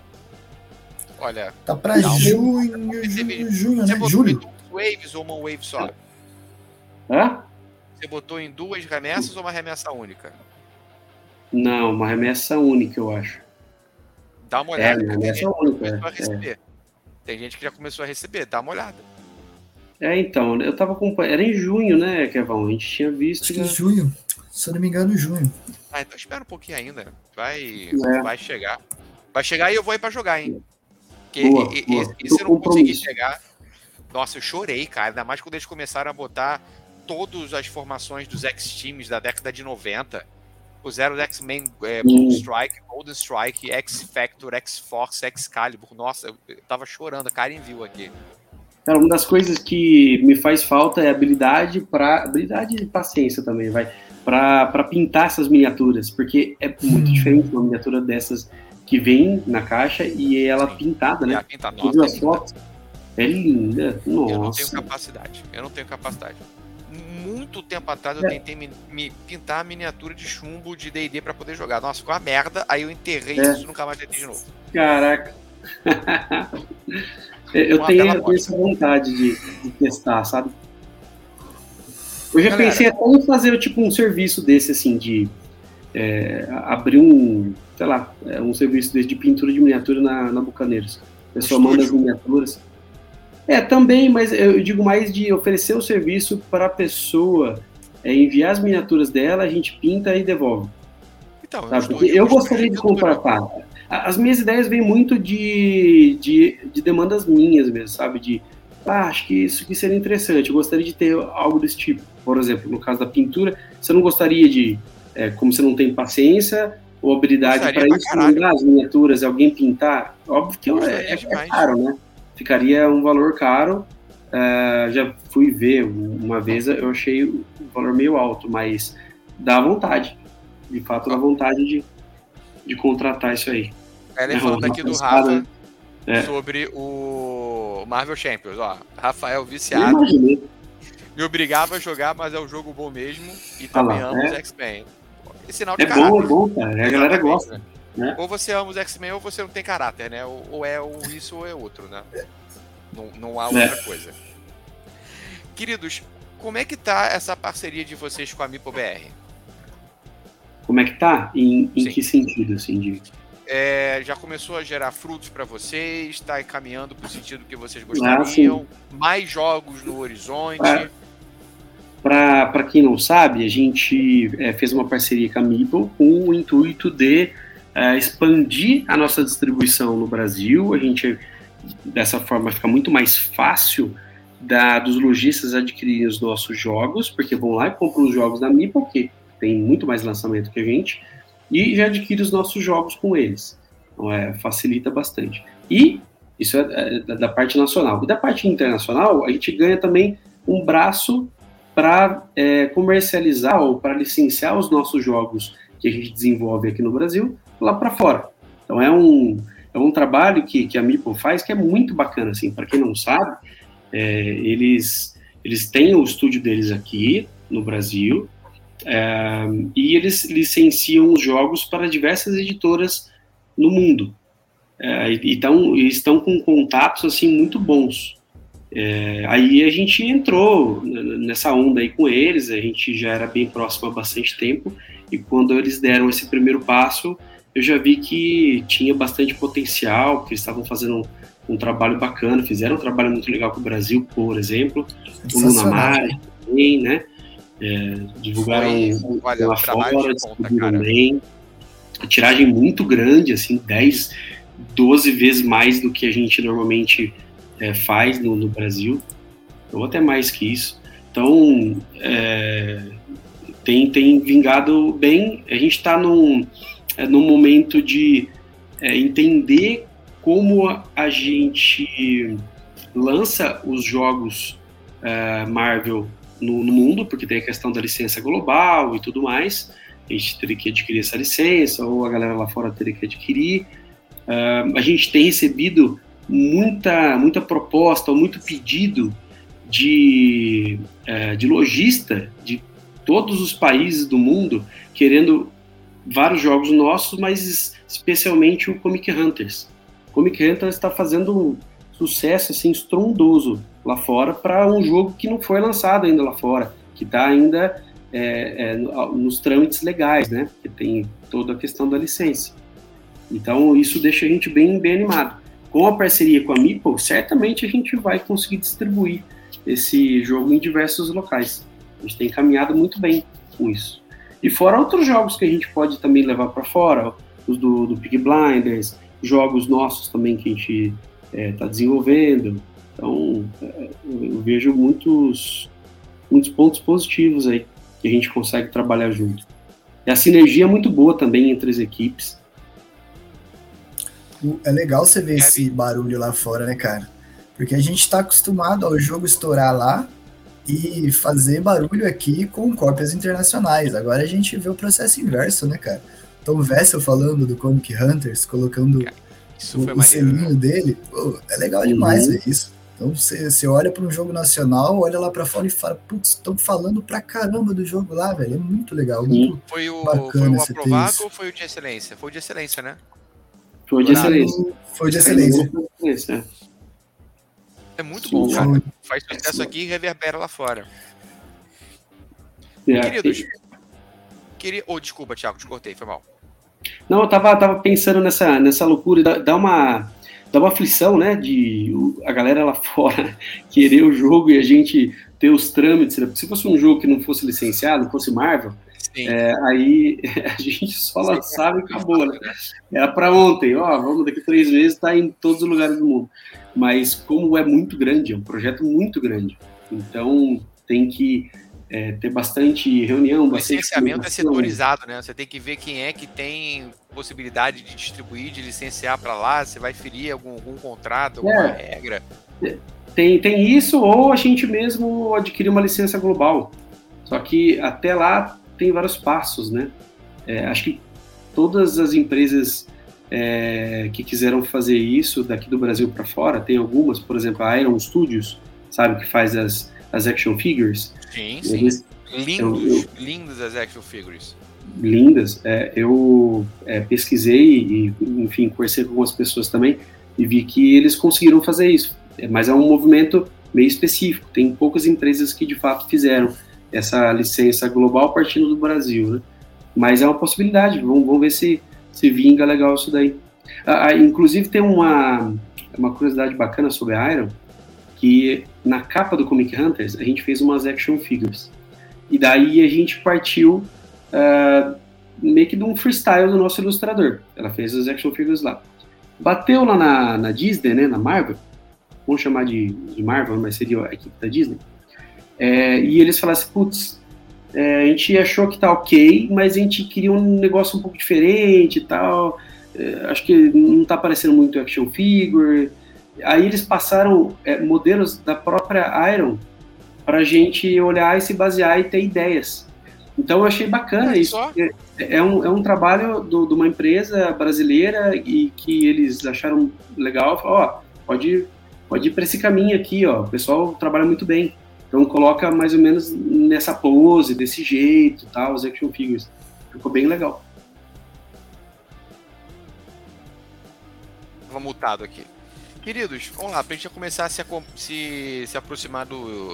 Olha... Tá pra junho, né? Você botou em 2 waves ou uma wave só? Hã? Você botou em 2 remessas ou uma remessa única? Não, uma remessa única, eu acho. Dá uma olhada. Remessa única. Tem gente que já começou a receber, dá uma olhada. Então, eu tava acompanhando. Era em junho, né, Kevão? A gente tinha visto. Acho que junho. Se eu não me engano, junho. Então espera um pouquinho ainda. Vai chegar. Vai chegar e eu vou ir pra jogar, hein? Porque e se eu não conseguir chegar... Nossa, eu chorei, cara. Ainda mais quando eles começaram a botar todas as formações dos X-Teams da década de 90. Puseram o X-Men Golden Strike, X-Factor, X-Force, Excalibur. Nossa, eu tava chorando, a Karen viu aqui. Cara, uma das coisas que me faz falta é habilidade e paciência também, pra pintar essas miniaturas, porque é muito diferente uma miniatura dessas que vem na caixa e ela pintada, né? Nossa, as fotos? É linda, nossa. Eu não tenho capacidade. Muito tempo atrás eu tentei me pintar a miniatura de chumbo de D&D pra poder jogar. Nossa, ficou uma merda, aí eu enterrei isso e nunca mais tentei de novo. Caraca. Eu tenho essa vontade de testar, sabe? Eu já pensei até em fazer tipo um serviço desse, assim, de abrir um serviço desse de pintura de miniatura na Bucaneiros. A pessoa manda as miniaturas. Também, mas eu digo mais de oferecer o serviço para a pessoa enviar as miniaturas dela, a gente pinta e devolve. Então, eu gostaria de contratar. As minhas ideias vêm muito de demandas minhas mesmo, sabe? Acho que isso aqui seria interessante, eu gostaria de ter algo desse tipo. Por exemplo, no caso da pintura, você não gostaria de, como você não tem paciência ou habilidade para isso, mandar as miniaturas, alguém pintar? Óbvio que é caro, né? Ficaria um valor caro. Já fui ver uma vez, eu achei o valor meio alto, mas dá vontade. De fato, dá vontade de contratar isso aí. Ela falando aqui do Rafa sobre o Marvel Champions. Ó, Rafael viciado. Me obrigava a jogar, mas é um jogo bom mesmo. E também amo os X-Men. Esse sinal de caráter. É bom, cara. A galera gosta. Né? Ou você ama os X-Men ou você não tem caráter, né? Ou é isso ou é outro, né? Não há outra coisa. Queridos, como é que tá essa parceria de vocês com a MipoBR? Como é que tá? Em que sentido, assim, de... já começou a gerar frutos para vocês? Está encaminhando para o sentido que vocês gostariam? Mais jogos no horizonte? Para quem não sabe, a gente fez uma parceria com a Meeple com o intuito de expandir a nossa distribuição no Brasil. A gente, dessa forma, fica muito mais fácil dos lojistas adquirirem os nossos jogos, porque vão lá e compram os jogos da Meeple, que tem muito mais lançamento que a gente, e já adquire os nossos jogos com eles. Então, facilita bastante. E isso é da parte nacional. E da parte internacional, a gente ganha também um braço para comercializar ou para licenciar os nossos jogos que a gente desenvolve aqui no Brasil lá para fora. Então é um trabalho que a Meeple faz que é muito bacana, assim. Para quem não sabe, eles têm o estúdio deles aqui no Brasil, e eles licenciam os jogos para diversas editoras no mundo. Então eles estão com contatos assim muito bons. Aí a gente entrou nessa onda aí com eles, a gente já era bem próximo há bastante tempo, e quando eles deram esse primeiro passo, eu já vi que tinha bastante potencial, que eles estavam fazendo um trabalho bacana, fizeram um trabalho muito legal com o Brasil, por exemplo, o Lunamar também, né? Divulgaram lá fora, distribuíram bem, a tiragem muito grande, assim, 10, 12 vezes mais do que a gente normalmente faz no Brasil, ou até mais que isso. Então, tem vingado bem. A gente está num momento de entender como a gente lança os jogos Marvel no mundo, porque tem a questão da licença global e tudo mais. A gente teria que adquirir essa licença, ou a galera lá fora teria que adquirir. A gente tem recebido muita proposta, muito pedido de lojista de todos os países do mundo, querendo vários jogos nossos, mas especialmente o Comic Hunters. O Comic Hunters está fazendo um sucesso assim, estrondoso lá fora para um jogo que não foi lançado ainda lá fora, que está ainda nos trâmites legais, né? Que tem toda a questão da licença. Então isso deixa a gente bem animado. Com a parceria com a Meeple, certamente a gente vai conseguir distribuir esse jogo em diversos locais. A gente tem caminhado muito bem com isso. E fora outros jogos que a gente pode também levar para fora, os do Peaky Blinders, jogos nossos também que a gente está desenvolvendo. Então, eu vejo muitos pontos positivos aí que a gente consegue trabalhar junto. E a sinergia é muito boa também entre as equipes. É legal você ver esse barulho lá fora, né, cara? Porque a gente tá acostumado ao jogo estourar lá e fazer barulho aqui com cópias internacionais. Agora a gente vê o processo inverso, né, cara? Tom Vessel falando do Comic Hunters, colocando o selinho dele. Pô, é legal demais ver isso. Então você olha para um jogo nacional, olha lá para fora e fala, putz, estão falando pra caramba do jogo lá, velho. É muito legal, muito bacana. Foi o aprovado ou foi o de excelência? Foi o de excelência, né? Foi de excelência. Foi de excelência. É muito bom, cara. Faz sucesso aqui e reverbera lá fora. Queridos, desculpa, Thiago, te cortei, foi mal. Não, eu tava pensando nessa loucura, dá uma aflição, né, de a galera lá fora querer o jogo e a gente ter os trâmites, né? Porque se fosse um jogo que não fosse licenciado, não fosse Marvel, aí a gente só lançava e acabou, né? Era para ontem, vamos daqui 3 meses estar em todos os lugares do mundo. Mas como é muito grande, é um projeto muito grande, então tem que ter bastante reunião, bastante... O licenciamento é setorizado, né? Você tem que ver quem é que tem possibilidade de distribuir, de licenciar para lá, você vai ferir algum contrato, alguma regra. Tem isso, ou a gente mesmo adquirir uma licença global. Só que até lá tem vários passos, né? Acho que todas as empresas que quiseram fazer isso daqui do Brasil para fora. Tem algumas, por exemplo, a Iron Studios, sabe, que faz as action figures. Sim. Lindas as action figures. Lindas. Eu pesquisei e, enfim, conversei com algumas pessoas também e vi que eles conseguiram fazer isso. Mas é um movimento meio específico. Tem poucas empresas que, de fato, fizeram essa licença global partindo do Brasil, né? Mas é uma possibilidade. Vamos ver se vinga legal isso daí. Inclusive, tem uma curiosidade bacana sobre a Iron, que na capa do Comic Hunters, a gente fez umas action figures. E daí a gente partiu meio que de um freestyle do nosso ilustrador. Ela fez as action figures lá. Bateu lá na Disney, né, na Marvel, vamos chamar de Marvel, mas seria a equipe da Disney. E eles falaram assim, putz, a gente achou que tá ok, mas a gente queria um negócio um pouco diferente e tal, acho que não tá parecendo muito action figure. Aí eles passaram modelos da própria Iron pra gente olhar e se basear e ter ideias. Então eu achei bacana isso. É um trabalho de uma empresa brasileira e que eles acharam legal. Falaram, pode ir para esse caminho aqui, ó. O pessoal trabalha muito bem. Então coloca mais ou menos nessa pose, desse jeito, tal, os action figures. Ficou bem legal. Tava mutado aqui. Queridos, vamos lá, pra gente já começar a se aproximar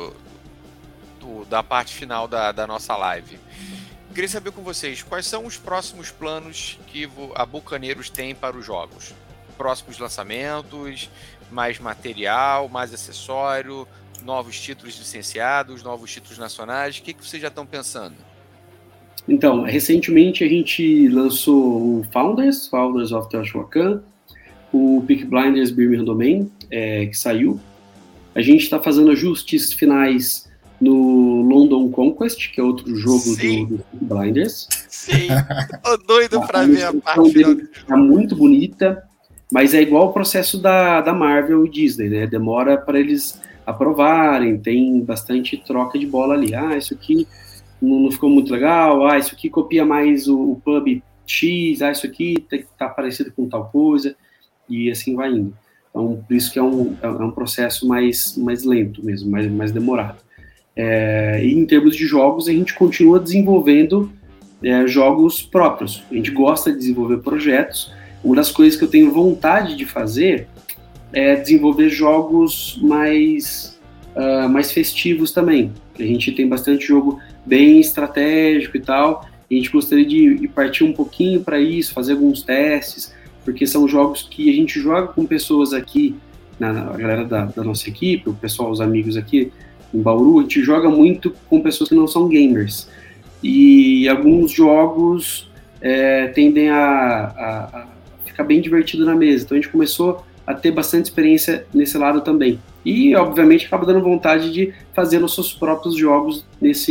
da parte final da nossa live. Queria saber com vocês, quais são os próximos planos que a Bucaneiros tem para os jogos? Próximos lançamentos, mais material, mais acessório, novos títulos licenciados, novos títulos nacionais, o que vocês já estão pensando? Então, recentemente a gente lançou o Founders of Teotihuacan, o Peaky Blinders Birmingham Domain, que saiu. A gente está fazendo ajustes finais no London Conquest, que é outro jogo do Peaky Blinders. Sim, tô doido para ver a parte final. Tá muito bonita, mas é igual o processo da Marvel e Disney, né? Demora para eles aprovarem, tem bastante troca de bola ali. Isso aqui não ficou muito legal, isso aqui copia mais o pub X, isso aqui tá parecido com tal coisa, e assim vai indo. Então, por isso que é um processo mais lento mesmo, mais demorado. E em termos de jogos, a gente continua desenvolvendo jogos próprios. A gente gosta de desenvolver projetos. Uma das coisas que eu tenho vontade de fazer é desenvolver jogos mais festivos também. A gente tem bastante jogo bem estratégico e tal, e a gente gostaria de partir um pouquinho para isso, fazer alguns testes, porque são jogos que a gente joga com pessoas aqui, a galera da nossa equipe, o pessoal, os amigos aqui em Bauru, a gente joga muito com pessoas que não são gamers. E alguns jogos tendem a ficar bem divertido na mesa. Então a gente começou a ter bastante experiência nesse lado também. E, obviamente, acaba dando vontade de fazer nossos próprios jogos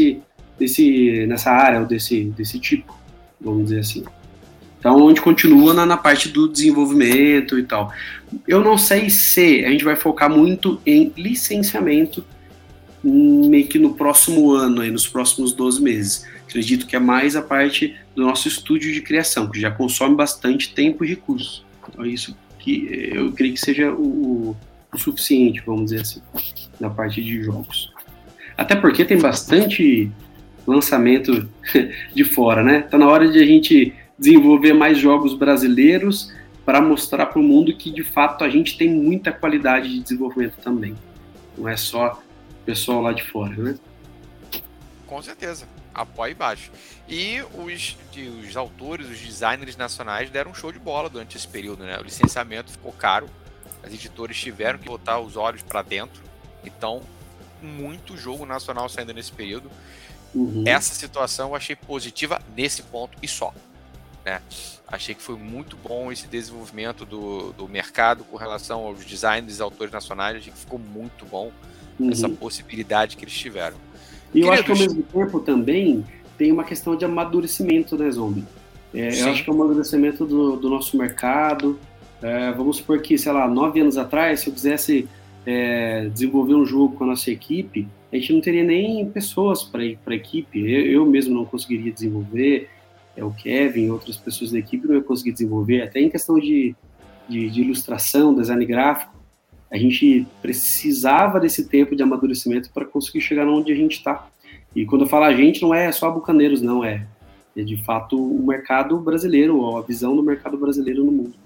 nessa área, ou desse tipo, vamos dizer assim. Então, a gente continua na parte do desenvolvimento e tal. Eu não sei se a gente vai focar muito em licenciamento meio que no próximo ano, aí, nos próximos 12 meses. Acredito que é mais a parte do nosso estúdio de criação, que já consome bastante tempo e recursos. Então, é isso que eu creio que seja o suficiente, vamos dizer assim, na parte de jogos. Até porque tem bastante lançamento de fora, né? Tá na hora de a gente desenvolver mais jogos brasileiros para mostrar para o mundo que, de fato, a gente tem muita qualidade de desenvolvimento também. Não é só o pessoal lá de fora, né? Com certeza. Apoio baixo. E os autores, os designers nacionais deram um show de bola durante esse período, né? O licenciamento ficou caro, as editoras tiveram que botar os olhos para dentro, então muito jogo nacional saindo nesse período. Essa situação eu achei positiva nesse ponto e só, né? Achei que foi muito bom esse desenvolvimento do mercado com relação aos designers e autores nacionais. Achei que ficou muito bom essa possibilidade que eles tiveram. E eu acho que ao mesmo tempo também tem uma questão de amadurecimento, né, Zombie? Eu acho que é um amadurecimento do nosso mercado. Vamos supor que, sei lá, 9 anos atrás, se eu quisesse desenvolver um jogo com a nossa equipe, a gente não teria nem pessoas para ir para a equipe. Eu mesmo não conseguiria desenvolver. o Kevin, outras pessoas da equipe não iam conseguir desenvolver, até em questão de ilustração, design gráfico, a gente precisava desse tempo de amadurecimento para conseguir chegar onde a gente está. E quando eu falo a gente, não é só a Bucaneiros, não, é de fato o mercado brasileiro, a visão do mercado brasileiro no mundo.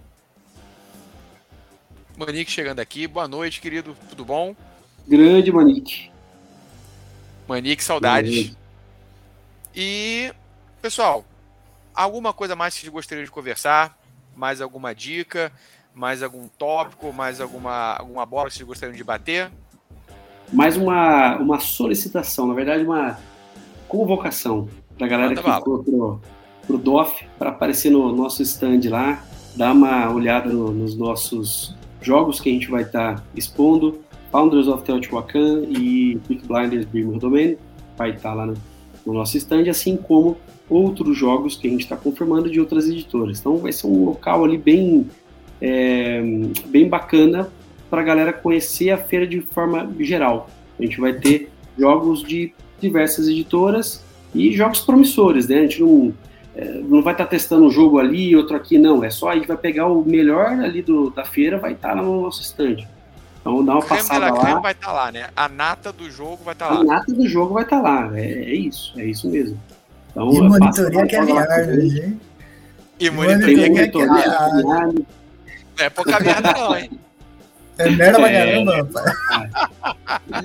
Manique chegando aqui, boa noite, querido, tudo bom? Grande Manique. Manique, saudades. E, pessoal, alguma coisa mais que vocês gostariam de conversar? Mais alguma dica? Mais algum tópico? Mais alguma bola que vocês gostariam de bater? Mais uma solicitação, na verdade uma convocação da galera que ficou pro DOF para aparecer no nosso stand lá, dar uma olhada nos nossos jogos que a gente vai estar expondo. Founders of Teotihuacan e Peaky Blinders Dreamer Domain vai estar lá no nosso stand, assim como outros jogos que a gente está confirmando de outras editoras. Então vai ser um local ali bem bacana para a galera conhecer a feira de forma geral. A gente vai ter jogos de diversas editoras e jogos promissores, né? A gente não vai estar testando um jogo ali e outro aqui, não. É só a gente vai pegar o melhor ali da feira, vai estar lá no nosso stand. Então dá uma passada lá. Creme vai estar lá, né? A nata do jogo vai estar lá. A nata do jogo vai estar lá. É isso mesmo. Então, e monitoria caviar, né, gente? E monitoria caviar. Não é pouca merda não, hein? É merda pra caramba, rapaz.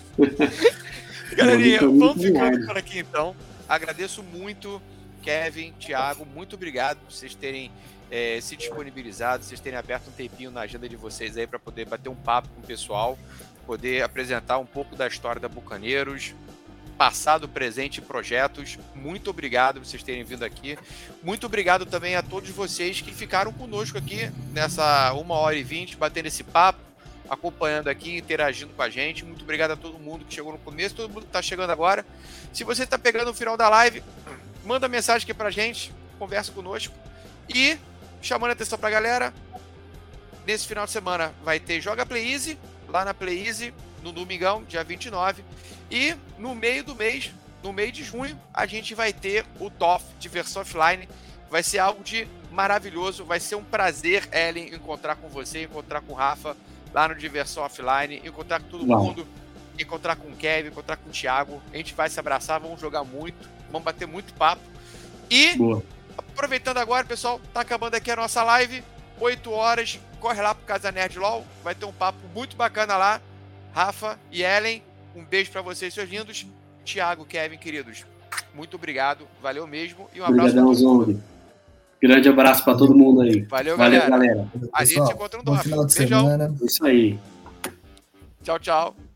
Galerinha, vamos ficando por aqui então. Agradeço muito, Kevin, Thiago, muito obrigado por vocês terem se disponibilizado, vocês terem aberto um tempinho na agenda de vocês aí para poder bater um papo com o pessoal, poder apresentar um pouco da história da Bucaneiros, passado, presente e projetos. Muito obrigado por vocês terem vindo aqui. Muito obrigado também a todos vocês que ficaram conosco aqui nessa 1h20, batendo esse papo, acompanhando aqui, interagindo com a gente. Muito obrigado a todo mundo que chegou no começo, todo mundo que está chegando agora. Se você está pegando o final da live, manda mensagem aqui pra gente, conversa conosco. E, chamando a atenção pra galera, nesse final de semana vai ter Joga Play Easy, lá na Play Easy, no domingão, dia 29. E no meio do mês, no mês de junho, a gente vai ter o DOF de versão offline. Vai ser algo de maravilhoso, vai ser um prazer, Ellen, encontrar com você, encontrar com o Rafa, lá no Diversão Offline, encontrar com todo mundo, encontrar com o Kevin, encontrar com o Thiago. A gente vai se abraçar, vamos jogar muito, vamos bater muito papo. E, aproveitando agora, pessoal, tá acabando aqui a nossa live, 8 horas, corre lá pro Casa Nerd LOL, vai ter um papo muito bacana lá. Rafa e Ellen, um beijo pra vocês, seus lindos. Thiago, Kevin, queridos, muito obrigado, valeu mesmo, e um abraço pra todo mundo. Grande abraço pra todo mundo aí. Valeu, galera. Pessoal, A gente se encontra no DOF. final de Beijão. semana. Isso aí. Tchau, tchau.